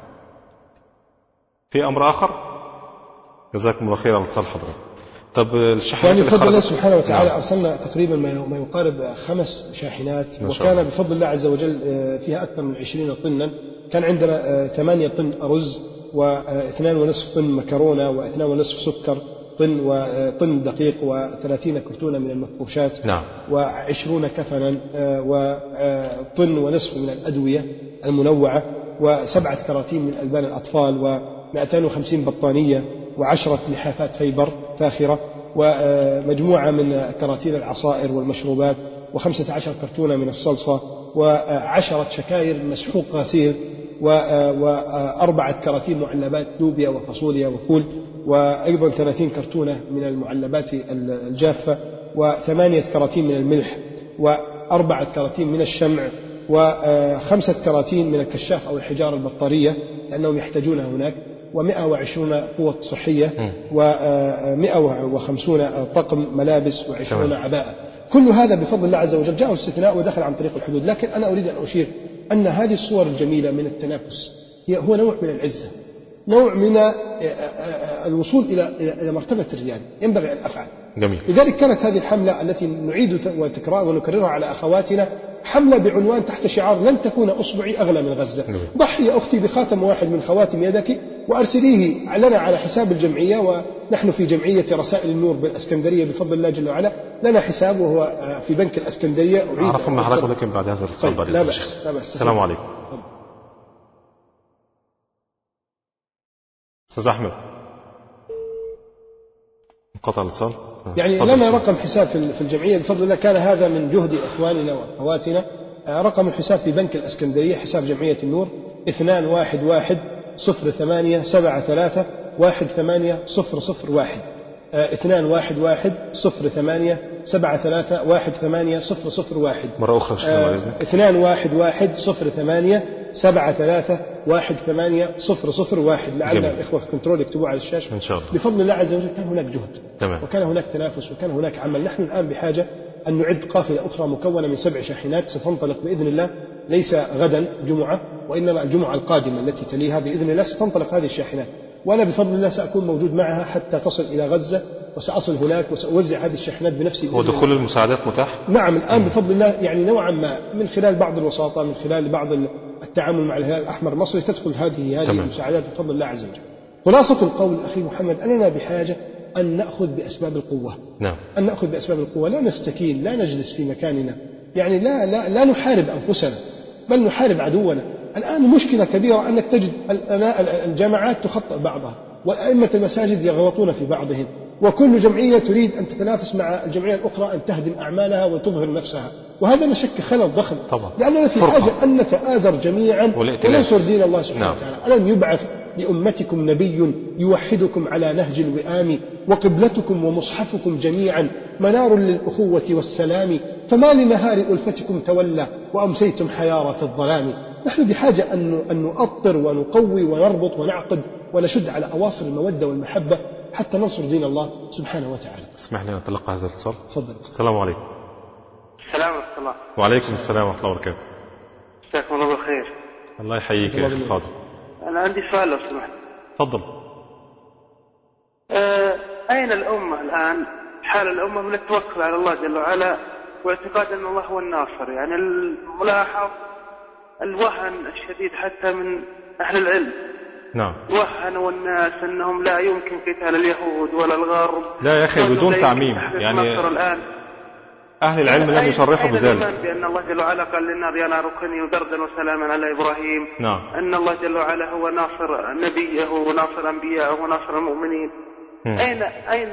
في أمر آخر؟ جزاكم الله خير على اتصال حضرتك. طب الشاحنات يعني اللي بفضل الله خرجت سبحانه وتعالى نعم. أرسلنا تقريبا ما يقارب خمس شاحنات، وكان بفضل الله عز وجل فيها أكثر من عشرين طنا. كان عندنا ثمانية طن رز واثنان ونصف طن مكرونة واثنان ونصف سكر طن وطن دقيق وثلاثين كرتونة من المفروشات. نعم. وعشرون كفنا وطن ونصف من الأدوية المنوعة وسبعة كراتين من ألبان الأطفال ومئتين وخمسين بطانية وعشرة لحافات فيبر فاخرة ومجموعة من كراتين العصائر والمشروبات وخمسة عشر كرتونة من الصلصة وعشرة شكاير مسحوق غسيل وأربعة كراتين معلبات لوبيا وفاصوليا وفول وأيضا ثلاثين كرتونة من المعلبات الجافة وثمانية كراتين من الملح وأربعة كراتين من الشمع وخمسة كراتين من الكشاف أو الحجارة البطارية لأنهم يحتاجونها هناك ومئة وعشرون قوة صحية ومئة وخمسون طقم ملابس وعشرون عباءة. كل هذا بفضل الله عز وجل جاء استثناء ودخل عن طريق الحدود. لكن أنا أريد أن أشير أن هذه الصور الجميلة من التنافس هي هو نوع من العزة، نوع من الوصول إلى مرتبة الريادة ينبغي أن أفعل. جميل. لذلك كانت هذه الحملة التي نعيد وتكرار ونكررها على أخواتنا حملة بعنوان تحت شعار لن تكون أصبعي أغلى من غزة. جميل. ضحي يا أختي بخاتم واحد من خواتم يدك وأرسليه لنا على حساب الجمعية، ونحن في جمعية رسائل النور بالأسكندرية بفضل الله جل وعلا لنا حساب وهو في بنك الأسكندرية. أعرف مع حضرتك ولكن بعد هذا الاتصال بعد لا بأس. لا بأس. السلام عليكم. أستاذ أحمد انقطع الاتصال. يعني لنا رقم حساب في الجمعية بفضل الله، كان هذا من جهد إخواننا وأخواتنا. رقم الحساب في بنك الأسكندرية حساب جمعية النور اثنان واحد واحد صفر ثمانية سبعة ثلاثة واحد ثمانية صفر صفر واحد، اثنان واحد واحد صفر ثمانية سبعة ثلاثة واحد ثمانية صفر صفر واحد. مرة أخرى شكرا. اثنان واحد واحد صفر ثمانية سبعة ثلاثة واحد ثمانية صفر صفر واحد. لعل الإخوة في كنترول يكتبوا على الشاشة إن شاء الله. بفضل الله عز وجل كان هناك جهد تمام. وكان هناك تنافس وكان هناك عمل. نحن الآن بحاجة أن نعد قافلة أخرى مكونة من سبع شاحنات ستنطلق بإذن الله، ليس غدا جمعة وإنما الجمعة القادمة التي تليها بإذن الله ستنطلق هذه الشاحنات، وأنا بفضل الله سأكون موجود معها حتى تصل إلى غزة، وسأصل هناك وسأوزع هذه الشاحنات بنفسي. هو دخول المساعدات متاح؟ نعم الآن بفضل الله، يعني نوعا ما من خلال بعض الوساطة، من خلال بعض التعامل مع الهلال الأحمر المصري تدخل هذه هذه المساعدات بفضل الله عز وجل. خلاصة القول أخي محمد أننا بحاجة أن نأخذ بأسباب القوة. نعم. أن نأخذ بأسباب القوة، لا نستكين، لا نجلس في مكاننا، يعني لا لا لا نحارب أنفسنا بل نحارب عدونا. الآن مشكلة كبيرة أنك تجد الجماعات تخطئ بعضها، وأئمة المساجد يغلطون في بعضهم، وكل جمعية تريد أن تتنافس مع الجمعية الأخرى أن تهدم أعمالها وتظهر نفسها، وهذا لا شك خلل ضخم طبعا. لأننا في حاجة أن نتآزر جميعا وننصر دين الله سبحانه نعم. وتعالى. ألم يبعث لأمتكم نبي يوحدكم على نهج الوئام، وقبلتكم ومصحفكم جميعا منار للأخوة والسلام، فما لنهار ألفتكم تولى وأمسيتم حيارى في الظلام. نحن بحاجة أن نؤطر ونقوي ونربط ونعقد ونشد على أواصر المودة والمحبة حتى ننصر دين الله سبحانه وتعالى. اسمح لي أن أتلقى هذا الاتصال. تفضل. السلام عليكم. السلام ورحمة الله. وعليكم السلام ورحمة الله وبركاته. جزاكم الله بالخير. الله يحييك يا أخي الفاضل. أنا عندي سؤال لو سمحت. تفضل. أه أين الأمة الآن؟ حال الأمة من التوكل على الله جل وعلا واعتقاد أن الله هو الناصر. يعني الملاحظ الوهن الشديد حتى من أهل العلم. نعم. وهنوا الناس أنهم لا يمكن قتال اليهود ولا الغرب. لا يا أخي بدون تعميم، يعني الآن أهل العلم لم يصرحوا بذلك. بأن الله جل وعلا قال للنار يا نار كوني بردا وسلاما على إبراهيم. نعم. أن الله جل وعلا هو ناصر نبيه وناصر أنبياءه وناصر المؤمنين. م. أين أين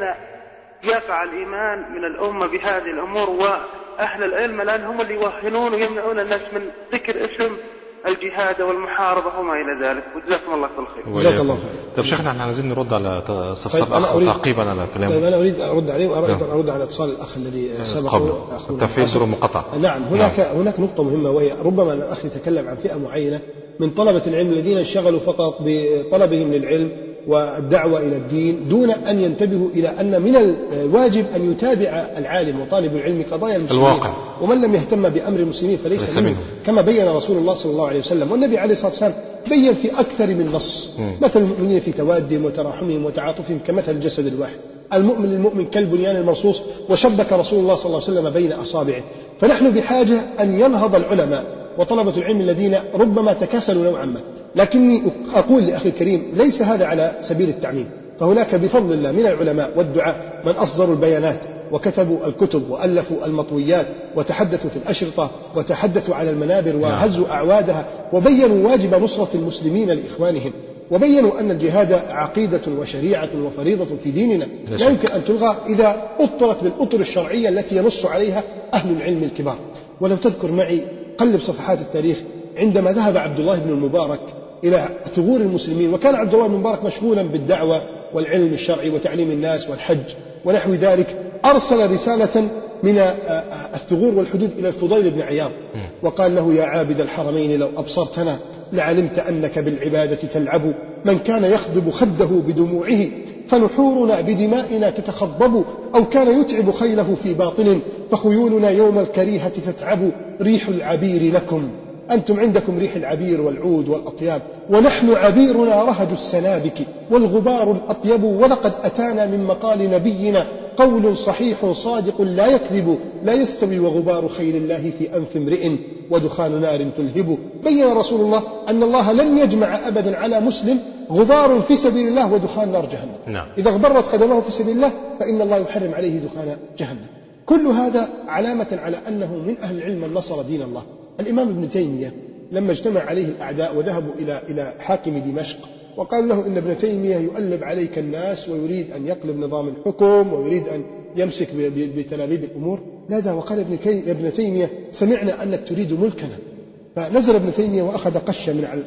يقع الإيمان من الأمة بهذه الأمور؟ وأهل العلم الآن هم اللي يوهنون ويمنعون الناس من ذكر اسم الجهاد والمحاربة وما إلى ذلك. وجزاكم الله كل خير. جزاك الله خير. طيب شيخنا احنا عايزين نرد على استفسار الأخ وتعقيبا على كلامه. طيب أنا أريد أرد عليه وأريد أن أرد على اتصال الأخ الذي سبقه. التفعيل ضرب مقطع. نعم هناك نعم. هناك نقطة مهمة، وهي ربما الأخ يتكلم عن فئة معينة من طلبة العلم الذين انشغلوا فقط بطلبهم للعلم والدعوة إلى الدين دون أن ينتبهوا إلى أن من الواجب أن يتابع العالم وطالب العلم قضايا المسلمين الواقع. ومن لم يهتم بأمر المسلمين فليس منه، كما بين رسول الله صلى الله عليه وسلم. والنبي عليه الصلاة والسلام بين في أكثر من نص مثل المؤمنين في توادهم وتراحمهم وتعاطفهم كمثل الجسد الواحد، المؤمن للمؤمن كالبنيان المرصوص، وشبك رسول الله صلى الله عليه وسلم بين أصابعه. فنحن بحاجة أن ينهض العلماء وطلبة العلم الذين ربما تكاسلوا نوعا ما، لكني أقول لأخي الكريم ليس هذا على سبيل التعميم، فهناك بفضل الله من العلماء والدعاء من أصدروا البيانات وكتبوا الكتب وألفوا المطويات وتحدثوا في الأشرطة وتحدثوا على المنابر وهزوا أعوادها وبينوا واجب نصرة المسلمين لإخوانهم، وبينوا أن الجهاد عقيدة وشريعة وفريضة في ديننا لا يمكن أن تلغى إذا أطرت بالأطر الشرعية التي ينص عليها أهل العلم الكبار. ولو تذكر معي قلب صفحات التاريخ عندما ذهب عبد الله بن المبارك إلى ثغور المسلمين، وكان عبد الله بن المبارك مشغولا بالدعوة والعلم الشرعي وتعليم الناس والحج ونحو ذلك، أرسل رسالة من الثغور والحدود إلى الفضيل بن عياض وقال له يا عابد الحرمين لو أبصرتنا لعلمت أنك بالعبادة تلعب، من كان يخضب خده بدموعه فنحورنا بدمائنا تتخضب، أو كان يتعب خيله في باطل فخيولنا يوم الكريهة تتعب، ريح العبير لكم أنتم عندكم ريح العبير والعود والأطياب، ونحن عبيرنا رهج السنابك والغبار الأطيب، ولقد أتانا من مقال نبينا قول صحيح صادق لا يكذب، لا يستوي وغبار خيل الله في أنف امرئ ودخان نار تلهب. بين رسول الله أن الله لن يجمع أبدا على مسلم غبار في سبيل الله ودخان نار جهنم. نعم. إذا اغبرت قدمه في سبيل الله فإن الله يحرم عليه دخان جهنم. كل هذا علامة على أنه من أهل العلم من نصر دين الله. الإمام ابن تيمية لما اجتمع عليه الأعداء وذهبوا إلى إلى حاكم دمشق وقالوا له إن ابن تيمية يؤلب عليك الناس ويريد أن يقلب نظام الحكم ويريد أن يمسك بتلابيب الأمور، نادى وقال ابن, يا ابن تيمية سمعنا أنك تريد ملكنا. فنزل ابن تيمية وأخذ قشة من على الأرض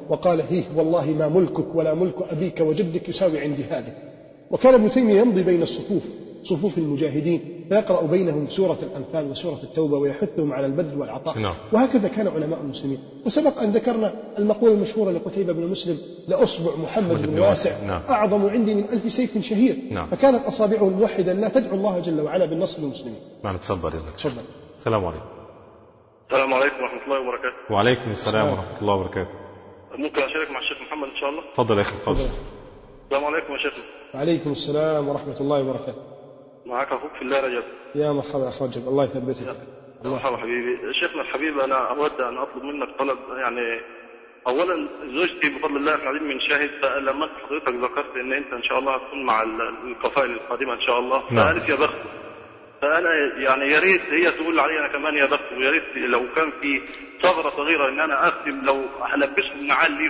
وقال هيه والله ما ملكك ولا ملك أبيك وجدك يساوي عندي هذه. وكان ابن تيمية يمضي بين الصفوف صفوف المجاهدين فيقرأ بينهم سورة الأنفال وسورة التوبة ويحثهم على البذل والعطاء. نعم. وهكذا كان علماء المسلمين. وسبق أن ذكرنا المقولة المشهورة لقتيبة بن مسلم لأصبع محمد بن واسع نعم. أعظم عندي من ألف سيف شهير. نعم. فكانت أصابعه الموحدة لا تدعو الله جل وعلا بالنصر للمسلمين. نعم تصبر إذنك. السلام عليكم. السلام عليكم ورحمة الله وبركاته. وعليكم السلام ورحمة الله وبركاته. ممكن أشارك مع الشيخ محمد إن شاء الله؟ تفضل يا أخي تفضل. السلام عليكم يا شيخ. وعليكم السلام ورحمة الله وبركاته. معك أخوك في الله رجب. يا مرحبا أخ رجب الله يثبتك. مرحبا حبيبي. شيخنا الحبيب أنا أود أن أطلب منك طلب يعني أولا زوجتي بفضل الله احنا قاعدين بنشاهد فلما حضرتك ذكرت إن أنت إن شاء الله هتكون مع القفائل القادمة إن شاء الله فقالت يا بخت فأنا يعني يا ريت هي تقول علي أنا كمان يا بخت ويا ريت لو كان في ثغرة صغيرة إن أنا أختم لو هلبسهم نعلي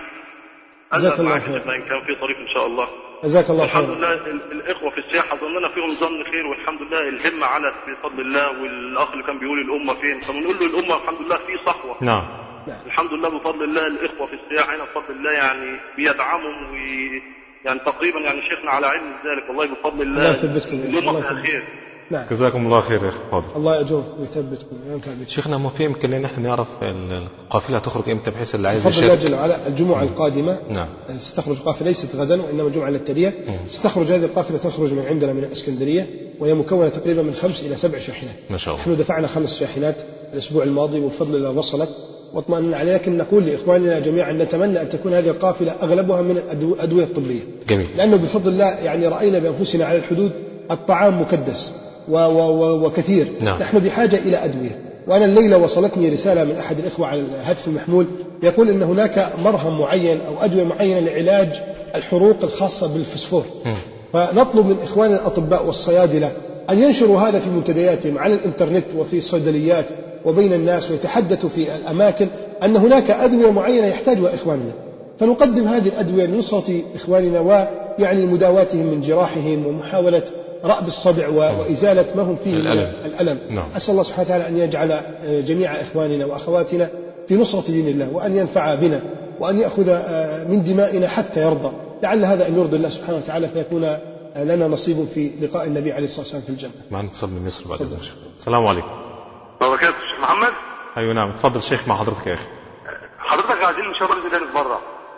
جزاك الله خير. إن كان في طريق إن شاء الله. جزاك الله خير. الحمد لله الإخوة في السياحة ظننا فيهم ظن خير والحمد لله الهمة علت بفضل الله والأخ اللي كان بيقول الأمة فين فبنقول له الأمة الحمد لله في صحوة. نعم. الحمد لله بفضل الله الإخوة في السياحة هنا بفضل الله يعني بيدعمهم وي يعني تقريبا يعني شيخنا على علم ذلك والله بفضل الله. الله يثبتكم. الأمة فيها خير. نعم. جزاكم الله خير يا أخي فاضل. الله يجزاكم ويثبتكم وينفع بكم. شيخنا ما في يمكن ان احنا نعرف القافله تخرج امتى بحيث اللي عايز يشارك. بفضل الله جل وعلا الجمعه القادمه نعم. ستخرج قافله ليست غدا وانما الجمعه التاليه ستخرج هذه القافله تخرج من عندنا من الاسكندريه وهي مكونه تقريبا من خمس الى سبع شاحنات. ما شاء الله. نحن دفعنا خمس شاحنات الاسبوع الماضي وبفضل الله وصلت واطمئننا عليها لكن نقول لاخواننا جميعا نتمنى ان تكون هذه القافله اغلبها من الادويه الطبيه. جميل. لانه بفضل الله يعني راينا بانفسنا على الحدود الطعام مكدس و و وكثير. نعم. نحن بحاجة إلى أدوية. وأنا الليلة وصلتني رسالة من أحد الإخوة على الهاتف المحمول يقول إن هناك مرهم معين أو أدوية معينة لعلاج الحروق الخاصة بالفسفور. م. فنطلب من إخواننا الأطباء والصيادلة أن ينشروا هذا في منتدياتهم على الإنترنت وفي الصيدليات وبين الناس ويتحدثوا في الأماكن أن هناك أدوية معينة يحتاجها إخواننا فنقدم هذه الأدوية لنصرة إخواننا ويعني مداواتهم من جراحهم ومحاولة رأب الصدع وإزالة ما هم فيه الألم, من الألم. نعم. أسأل الله سبحانه وتعالى أن يجعل جميع إخواننا وأخواتنا في نصرة دين الله وأن ينفع بنا وأن يأخذ من دمائنا حتى يرضى لعل هذا أن يرضي الله سبحانه وتعالى فيكون لنا نصيب في لقاء النبي عليه الصلاة والسلام في الجنة. معنا اتصال من مصر بعد ذلك. السلام عليكم. وبركاته الشيخ محمد. أيوة نعم تفضل شيخ مع حضرتك يا أخي. حضرتك عايزين إن شاء الله ننزل بره.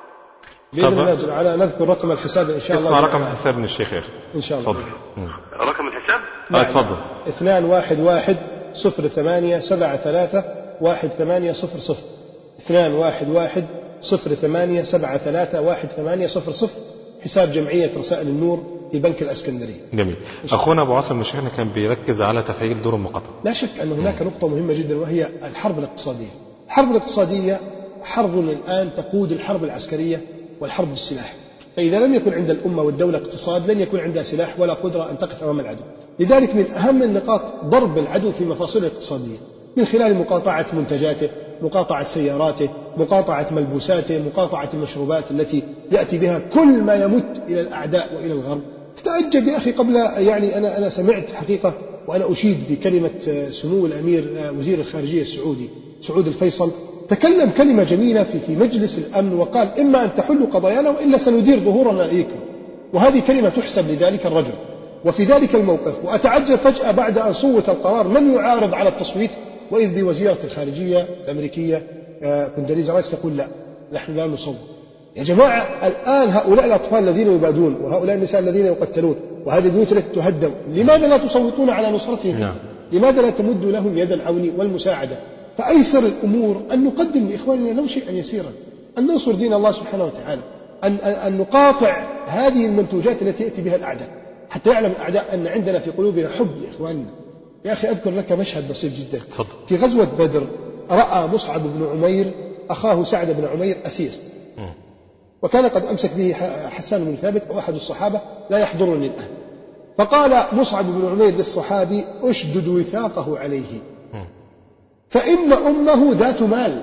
بإذن الله جل وعلا نذكر رقم الحساب إن شاء الله. اسمع رقم الحساب من الشيخ يا أخي. إن شاء الله. تفضل. رقم الحساب؟ لا تفضل. اثنان واحد واحد صفر ثمانية سبعة ثلاثة واحد ثمانية صفر صفر. اثنان واحد واحد صفر ثمانية سبعة ثلاثة واحد ثمانية صفر صفر. حساب جمعية رسائل النور في بنك الإسكندرية. جميل. أخونا أبو عاصم الشيخنا كان بيركز على تفعيل دور المقاطعة. لا شك أن هناك نقطة مهمة جدا وهي الحرب الاقتصادية. الحرب الاقتصادية حرب الآن تقود الحرب العسكرية والحرب بالسلاح. فإذا لم يكن عند الأمة والدولة اقتصاد لن يكون عندها سلاح ولا قدرة أن تقف أمام العدو. لذلك من أهم النقاط ضرب العدو في مفاصله الاقتصادية من خلال مقاطعة منتجاته، مقاطعة سياراته، مقاطعة ملبوساته، مقاطعة المشروبات التي يأتي بها كل ما يمت إلى الأعداء وإلى الغرب. تتعجب يا أخي قبل يعني أنا أنا سمعت حقيقة وأنا أشيد بكلمة سمو الأمير وزير الخارجية السعودي سعود الفيصل تكلم كلمة جميلة في في مجلس الأمن وقال إما أن تحلوا قضايانا وإلا سندير ظهورنا إليكم. وهذه كلمة تحسب لذلك الرجل. وفي ذلك الموقف وأتعجب فجأة بعد أن صوت القرار من يعارض على التصويت وإذ بوزيرة الخارجية الأمريكية كونداليزا رايس تقول لا نحن لا نصوت. يا جماعة الآن هؤلاء الأطفال الذين يبادون وهؤلاء النساء الذين يقتلون وهذه البيوت التي تهدم لماذا لا تصوتون على نصرتهم؟ نعم. لماذا لا تمدوا لهم يد العون والمساعدة؟ فأيسر الأمور أن نقدم لإخواننا لو شيئا يسيرا أن ننصر دين الله سبحانه وتعالى أن, أن نقاطع هذه المنتوجات التي يأتي بها الأعداء حتى يعلم الأعداء أن عندنا في قلوبنا حب لإخواننا. يا أخي أذكر لك مشهد بسيط جدا. في غزوة بدر رأى مصعب بن عمير أخاه سعد بن عمير أسير وكان قد أمسك به حسان بن ثابت أو أحد الصحابة لا يحضرني الآن. فقال مصعب بن عمير للصحابي أشدد وثاقه عليه فإن أمه ذات مال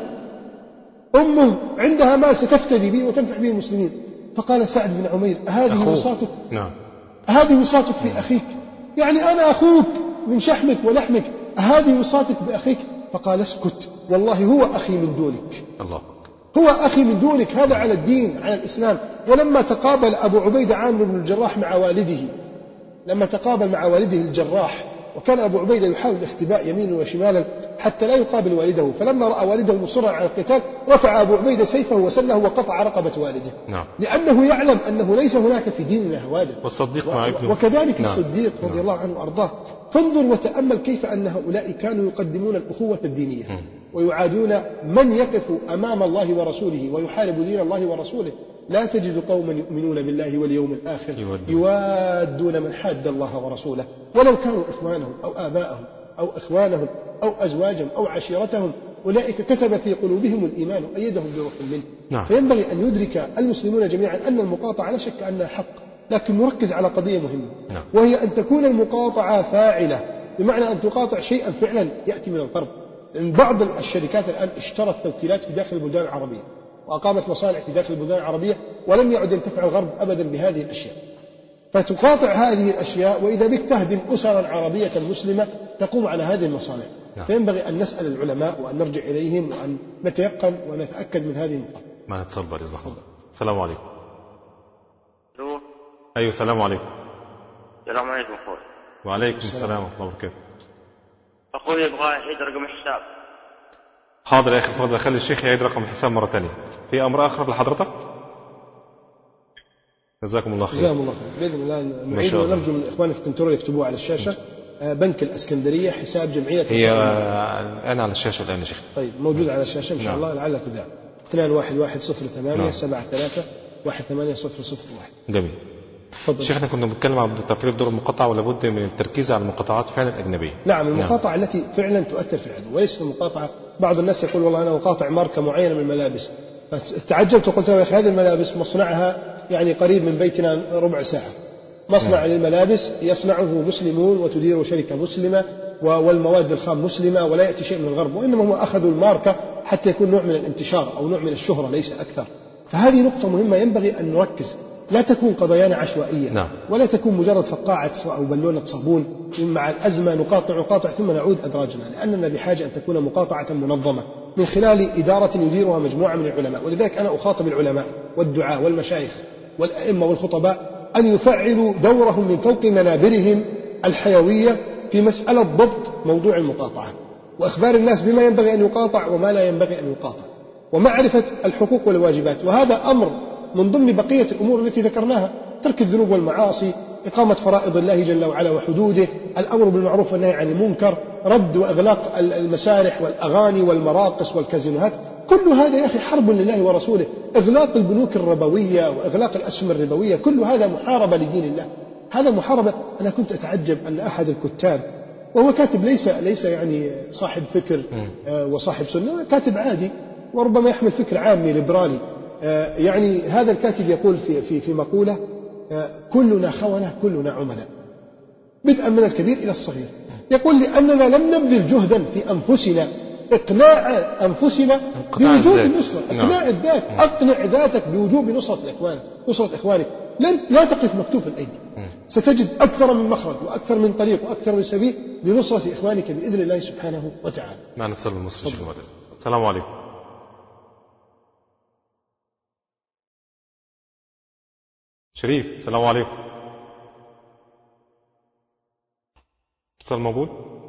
أمه عندها مال ستفتدي به وتنفع به المسلمين. فقال سعد بن عمير هذه وصاتك؟ نعم. هذه وصاتك في أخيك؟ يعني أنا أخوك من شحمك ولحمك هذه وصاتك بأخيك؟ فقال اسكت والله هو أخي من دونك. الله. هو أخي من دونك، هذا على الدين على الإسلام. ولما تقابل أبو عبيدة عامر بن الجراح مع والده، لما تقابل مع والده الجراح، وكان أبو عبيدة يحاول الاختباء يمينا وشمالا حتى لا يقابل والده، فلما رأى والده مصرا على القتال رفع أبو عبيدة سيفه وسله وقطع رقبة والده. نعم. لأنه يعلم أنه ليس هناك في ديننا هوادة. والصديق مع ابنه. وكذلك نعم. الصديق رضي نعم. الله عنه وأرضاه. فانظر وتأمل كيف أن هؤلاء كانوا يقدمون الأخوة الدينية م. ويعادون من يقف أمام الله ورسوله ويحارب دين الله ورسوله. لا تجد قوما يؤمنون بالله واليوم الآخر يوادون من حاد الله ورسوله ولو كانوا إخوانهم أو آباءهم أو إخوانهم أو أزواجهم أو عشيرتهم، أولئك كتب في قلوبهم الإيمان وأيدهم بروح منه. نعم. فينبغي أن يدرك المسلمون جميعا أن المقاطعة لا شك أنها حق، لكن نركز على قضية مهمة. نعم. وهي أن تكون المقاطعة فاعلة، بمعنى أن تقاطع شيئا فعلا يأتي من الغرب. لأن بعض الشركات الآن اشترت توكيلات في داخل البلدان العربية وأقامت مصانع في داخل البلدان العربية، ولم يعد ينتفع الغرب أبدا بهذه الأشياء. فتقاطع هذه الأشياء، وإذا بك تهدم أسرا عربية مسلمة تقوم على هذه المصانع. نعم. فينبغي أن نسأل العلماء وأن نرجع إليهم وأن نتيقن ونتأكد من هذه النقطة. ما نتصبر يا زهر. السلام عليكم. أيوة السلام عليكم. السلام عليكم أخوي. وعليكم السلام ورحمة الله وبركاته. أخوي يبغى يعيد رقم الحساب. حاضر يا أخي، تفضل خلي الشيخ يعيد رقم الحساب مرة ثانية. في أمر آخر لحضرتك؟ جزاكم الله خير. جزاكم الله خير. بإذن الله نعيد ونرجو من إخواني في الكنترول يكتبوه على الشاشة. بنك الإسكندرية حساب جمعية. هي أنا على الشاشة الآن يا شيخ. طيب موجود على الشاشة إن شاء الله لعلك تذاع. اثنين واحد واحد صفر ثمانية سبعة ثلاثة واحد ثمانية صفر صفر واحد. جميل. شيخنا كنا بنتكلم عن تفعيل دور المقاطعة ولابد من التركيز على المقاطعات فعلا الأجنبية. نعم المقاطعة نعم. التي فعلا تؤثر في العدو، وليس المقاطعة. بعض الناس يقول والله أنا أقاطع ماركة معينة من الملابس، فتعجبت وقلت له يا أخي هذه الملابس مصنعها يعني قريب من بيتنا ربع ساعة، مصنع نعم. للملابس يصنعه مسلمون وتديره شركة مسلمة والمواد الخام مسلمة ولا يأتي شيء من الغرب، وإنما هم أخذوا الماركة حتى يكون نوع من الانتشار أو نوع من الشهرة ليس أكثر. فهذه نقطة مهمة ينبغي أن نركز، لا تكون قضايانا عشوائية نعم. ولا تكون مجرد فقاعة أو بالونة صابون مع الأزمة نقاطع نقاطع ثم نعود أدراجنا، لأننا بحاجة أن تكون مقاطعة منظمة من خلال إدارة يديرها مجموعة من العلماء. ولذلك أنا أخاطب العلماء والدعاء والمشايخ والأئمة والخطباء أن يفعلوا دورهم من فوق منابرهم الحيوية في مسألة ضبط موضوع المقاطعة وإخبار الناس بما ينبغي أن يقاطع وما لا ينبغي أن يقاطع، ومعرفة الحقوق والواجبات. وهذا أمر من ضمن بقية الأمور التي ذكرناها: ترك الذنوب والمعاصي، إقامة فرائض الله جل وعلا وحدوده، الأمر بالمعروف والنهي عن المنكر، رد وإغلاق المسارح والأغاني والمراقص والكازينوهات. كل هذا يا أخي حرب لله ورسوله. إغلاق البنوك الربوية وإغلاق الأسهم الربوية، كل هذا محاربة لدين الله. هذا محاربة. أنا كنت أتعجب أن أحد الكتاب، وهو كاتب ليس ليس يعني صاحب فكر وصاحب سنة، كاتب عادي وربما يحمل فكر عامي ليبرالي، يعني هذا الكاتب يقول في في في مقولة: كلنا خونة كلنا عملاء، بدءا من الكبير إلى الصغير. يقول لأننا لم نبذل جهدا في أنفسنا إقناع أنفسنا بوجوب النصرة، إقناع الذات. أقنع ذاتك بوجوب نصرة الإخوان، نصرة إخوانك. لن لا تقف مكتوف الأيدي، ستجد أكثر من مخرج وأكثر من طريق وأكثر من سبيل لنصرة إخوانك بإذن الله سبحانه وتعالى. ما نتصل بالمصر. السلام عليكم. شريف السلام عليكم. اتصال موجود؟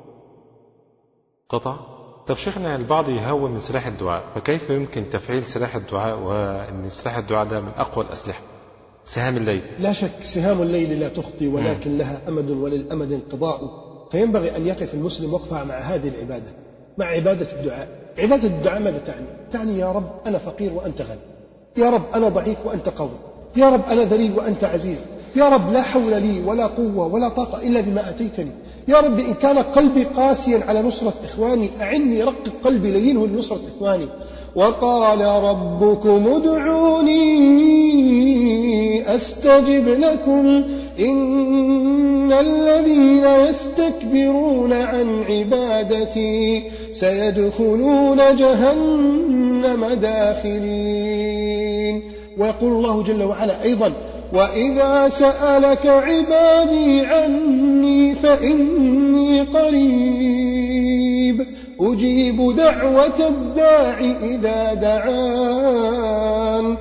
قطع. طب شيخنا البعض يهون من سلاح الدعاء، فكيف يمكن تفعيل سلاح الدعاء وأن سلاح الدعاء ده من أقوى الأسلحة؟ سهام الليل. لا شك سهام الليل لا تخطي، ولكن م. لها أمد وللأمد انقضاء. فينبغي أن يقف المسلم وقفة مع هذه العبادة، مع عبادة الدعاء. عبادة الدعاء ماذا تعني؟ تعني يا رب أنا فقير وأنت غني، يا رب أنا ضعيف وأنت قوي، يا رب أنا ذليل وأنت عزيز، يا رب لا حول لي ولا قوة ولا طاقة إلا بما أتيتني، يا رب إن كان قلبي قاسيا على نصرة إخواني أعني، رقق قلبي لينه لنصرة إخواني. وقال ربكم ادعوني أستجب لكم إن الذين يستكبرون عن عبادتي سيدخلون جهنم داخرين. ويقول الله جل وعلا أيضا: وإذا سألك عبادي عني فإني قريب أجيب دعوة الداع إذا دعان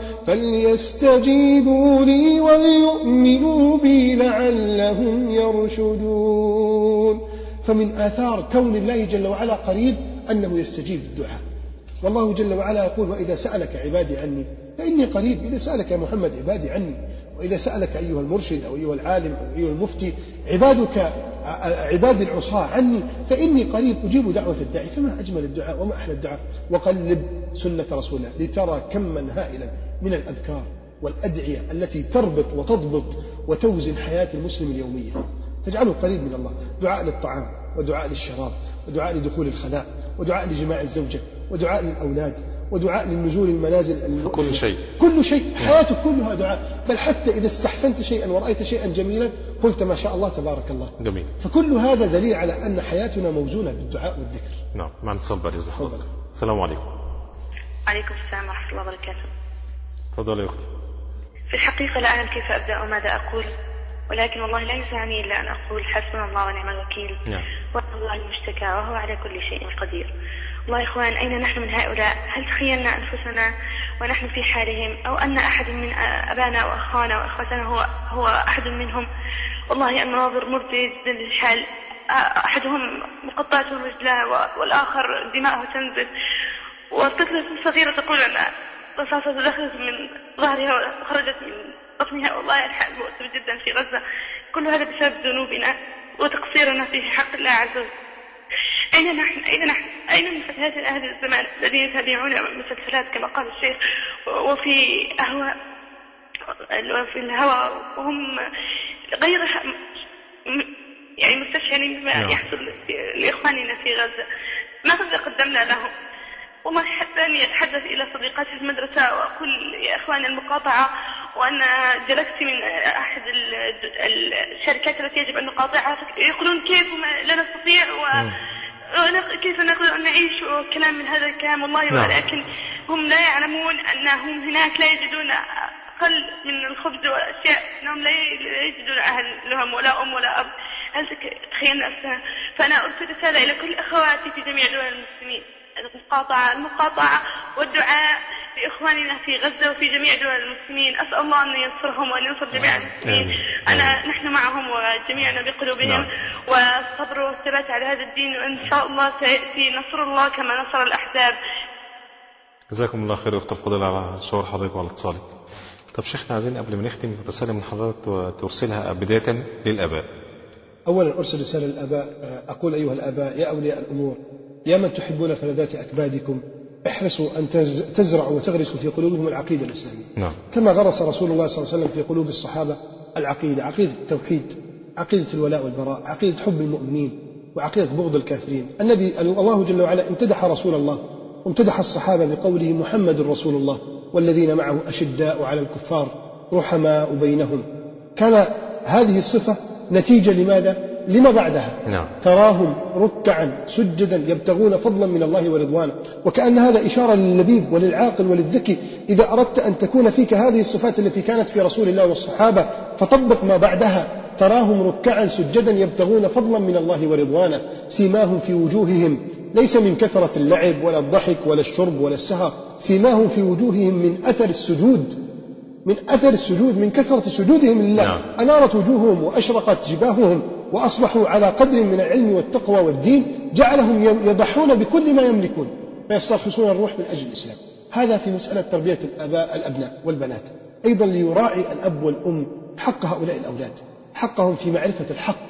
فليستجيبوا لي وليؤمنوا بي لعلهم يرشدون. فمن آثار كون الله جل وعلا قريب أنه يستجيب الدعاء. والله جل وعلا يقول وإذا سألك عبادي عني فإني قريب. إذا سألك يا محمد عبادي عني، وإذا سألك أيها المرشد أو أيها العالم أو أيها المفتي عبادك عباد العصاة عني فإني قريب أجيب دعوة الداعي. فما أجمل الدعاء وما أحلى الدعاء. وقلب سنة رسول الله لترى كما هائلا من الأذكار والأدعية التي تربط وتضبط وتوزن حياة المسلم اليومية، تجعله قريب من الله. دعاء للطعام، ودعاء للشراب، ودعاء لدخول الخلاء، ودعاء لجماع الزوجة، ودعاء للأولاد، ودعاء للنزول المنازل. كل شيء كل شيء حياتك كلها دعاء. بل حتى إذا استحسنت شيئا ورأيت شيئا جميلا قلت ما شاء الله تبارك الله. جميل. فكل هذا دليل على أن حياتنا موزونة بالدعاء والذكر. نعم. مع اتصال بعد إذن حضرتك. السلام عليكم. عليكم السلام ورحمة الله وبركاته. تفضل يا أختي. في الحقيقة لا أعلم كيف أبدأ وماذا أقول، ولكن والله لا يسعني إلا أن أقول حسبنا الله ونعم الوكيل. نعم. وعلى الله المشتكى وهو على كل شيء قدير. الله يا إخوان، أين نحن من هؤلاء؟ هل تخيلنا أنفسنا ونحن في حالهم، أو أن أحد من أبانا وأخوانا وأخواتنا هو, هو أحد منهم؟ والله المناظر مرضية جدا للحال. أحدهم مقطعة رجلها والآخر دماءه تنزل، والطفلة الصغيرة تقول أن رصاصة دخلت من ظهرها وخرجت من بطنها. والله الحال مؤسف جدا في غزة. كل هذا بسبب ذنوبنا وتقصيرنا في حق الله عز وجل. أين نحن؟ أين نحن؟ أين من فتيات أهل الزمان الذين يتابعون المسلسلات كما قال الشيخ وفي أهواء وفي الهوى وهم غير يعني مستشعرين بما يحصل لإخواننا في غزة؟ ماذا قدمنا لهم؟ والله حتى أني أتحدث إلى صديقاتي في المدرسة وأقول يا إخواني المقاطعة، وأنا جلست من أحد الشركات التي يجب أن نقاطعها يقولون كيف لا نستطيع و كيف نقدر أن نعيش وكلام من هذا الكلام. والله ولكن هم لا يعلمون أنهم هناك لا يجدون أقل من الخبز والأشياء، أنهم لا يجدون أهل لهم ولا أم ولا أب. هل تخيلنا أسها؟ فأنا أرسل رسالة إلى كل أخواتي في جميع دول المسلمين، المقاطعة المقاطعة والدعاء لإخواننا في غزة وفي جميع دول المسلمين. أسأل الله أن ينصرهم وأن ينصر جميع المسلمين. أنا نحن معهم وجميعنا بقلوبهم، والصبر والثبات على هذا الدين، وإن شاء الله سيأتي نصر الله كما نصر الأحزاب. جزاكم الله خير أخت الفضيلة على شعور حضرتك وعلى اتصالك. طب شيخنا عايزين قبل ما نختم رسالة من حضرتك ترسلها بداية للآباء. أولا أرسل رسالة للآباء، أقول أيها الآباء يا أولياء الأمور، يا من تحبون فلذات أكبادكم، احرصوا أن تزرعوا وتغرسوا في قلوبهم العقيدة الإسلامية. نعم. كما غرس رسول الله صلى الله عليه وسلم في قلوب الصحابة العقيدة، عقيدة التوحيد، عقيدة الولاء والبراء، عقيدة حب المؤمنين، وعقيدة بغض الكافرين. النبي الله جل وعلا امتدح رسول الله وامتدح الصحابة بقوله محمد رسول الله والذين معه أشداء على الكفار رحماء بينهم. كان هذه الصفة نتيجة لماذا؟ لما بعدها. نعم. تراهم ركعا سجدا يبتغون فضلا من الله ورضوانه. وكأن هذا إشارة لللبيب وللعاقل وللذكي، إذا أردت أن تكون فيك هذه الصفات التي كانت في رسول الله والصحابة فطبق ما بعدها. تراهم ركعا سجدا يبتغون فضلا من الله ورضوانه سيماهم في وجوههم ليس من كثرة اللعب ولا الضحك ولا الشرب ولا السهر، سيماهم في وجوههم من أثر السجود، من أثر السجود، من كثرة سجودهم لله. نعم. أنارت وجوههم وأشرقت جباههم وأصبحوا على قدر من العلم والتقوى والدين جعلهم يضحون بكل ما يملكون فيسترخصون الروح من أجل الإسلام. هذا في مسألة تربية الآباء الأبناء والبنات. أيضا ليراعي الأب والأم حق هؤلاء الأولاد، حقهم في معرفة الحق،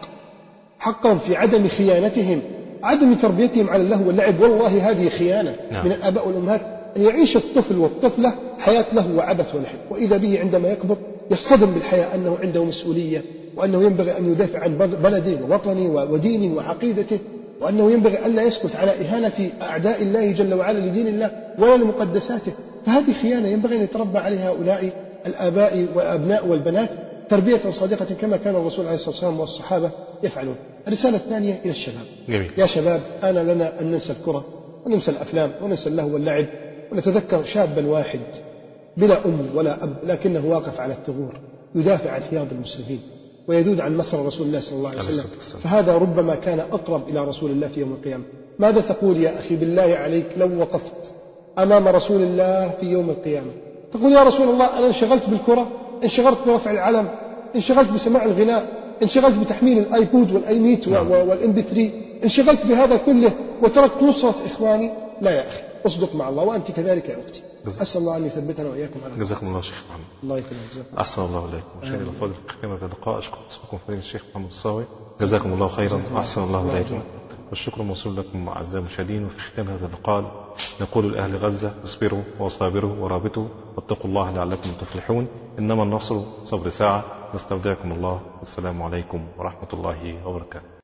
حقهم في عدم خيانتهم، عدم تربيتهم على اللهو واللعب. والله هذه خيانة. نعم. من الآباء والأمهات أن يعيش الطفل والطفلة حياة له وعبث ولعب، وإذا به عندما يكبر يصطدم بالحياة أنه عنده مسؤولية، وأنه ينبغي أن يدافع عن بلده ووطنه ودينه وعقيدته، وأنه ينبغي ألا يسكت على إهانة أعداء الله جل وعلا لدين الله ولا لمقدساته. فهذه خيانة ينبغي أن يتربى عليها هؤلاء الآباء والأبناء والبنات تربية صادقة كما كان الرسول عليه الصلاة والسلام والصحابة يفعلون. الرسالة الثانية إلى الشباب. جميل. يا شباب، آن لنا أن ننسى الكرة وننسى الأفلام وننسى اللهو واللعب، ونتذكر شابا واحد بلا أم ولا أب لكنه واقف على الثغور يدافع عن حياض المسلمين ويذود عن نصر رسول الله صلى الله عليه وسلم. فهذا ربما كان أقرب إلى رسول الله في يوم القيامة. ماذا تقول يا أخي بالله عليك لو وقفت أمام رسول الله في يوم القيامة تقول يا رسول الله أنا انشغلت بالكرة، انشغلت برفع العلم، انشغلت بسماع الغناء، انشغلت بتحميل الآيبود والآيميت والإم بي ثري، انشغلت بهذا كله وتركت نصرة إخواني. لا يا أخي، أصدق مع الله وأنت كذلك يا أختي. أسأل الله أن يثبتنا وإياكم على جزاكم الله شيخ محمد. الله يكرمك. أحسن الله إليكم. مشاهدينا الأفاضل، في ختام هذا اللقاء أشكر اسمكم فريد الشيخ محمد الصاوي، جزاكم الله خيرا وأحسن الله إليكم. والشكر موصول لكم أعزائي المشاهدين. وفي ختام هذا اللقاء نقول لأهل غزة: اصبروا وصابروا ورابطوا واتقوا الله لعلكم تفلحون، إنما النصر صبر ساعة. نستودعكم الله. السلام عليكم ورحمة الله وبركاته.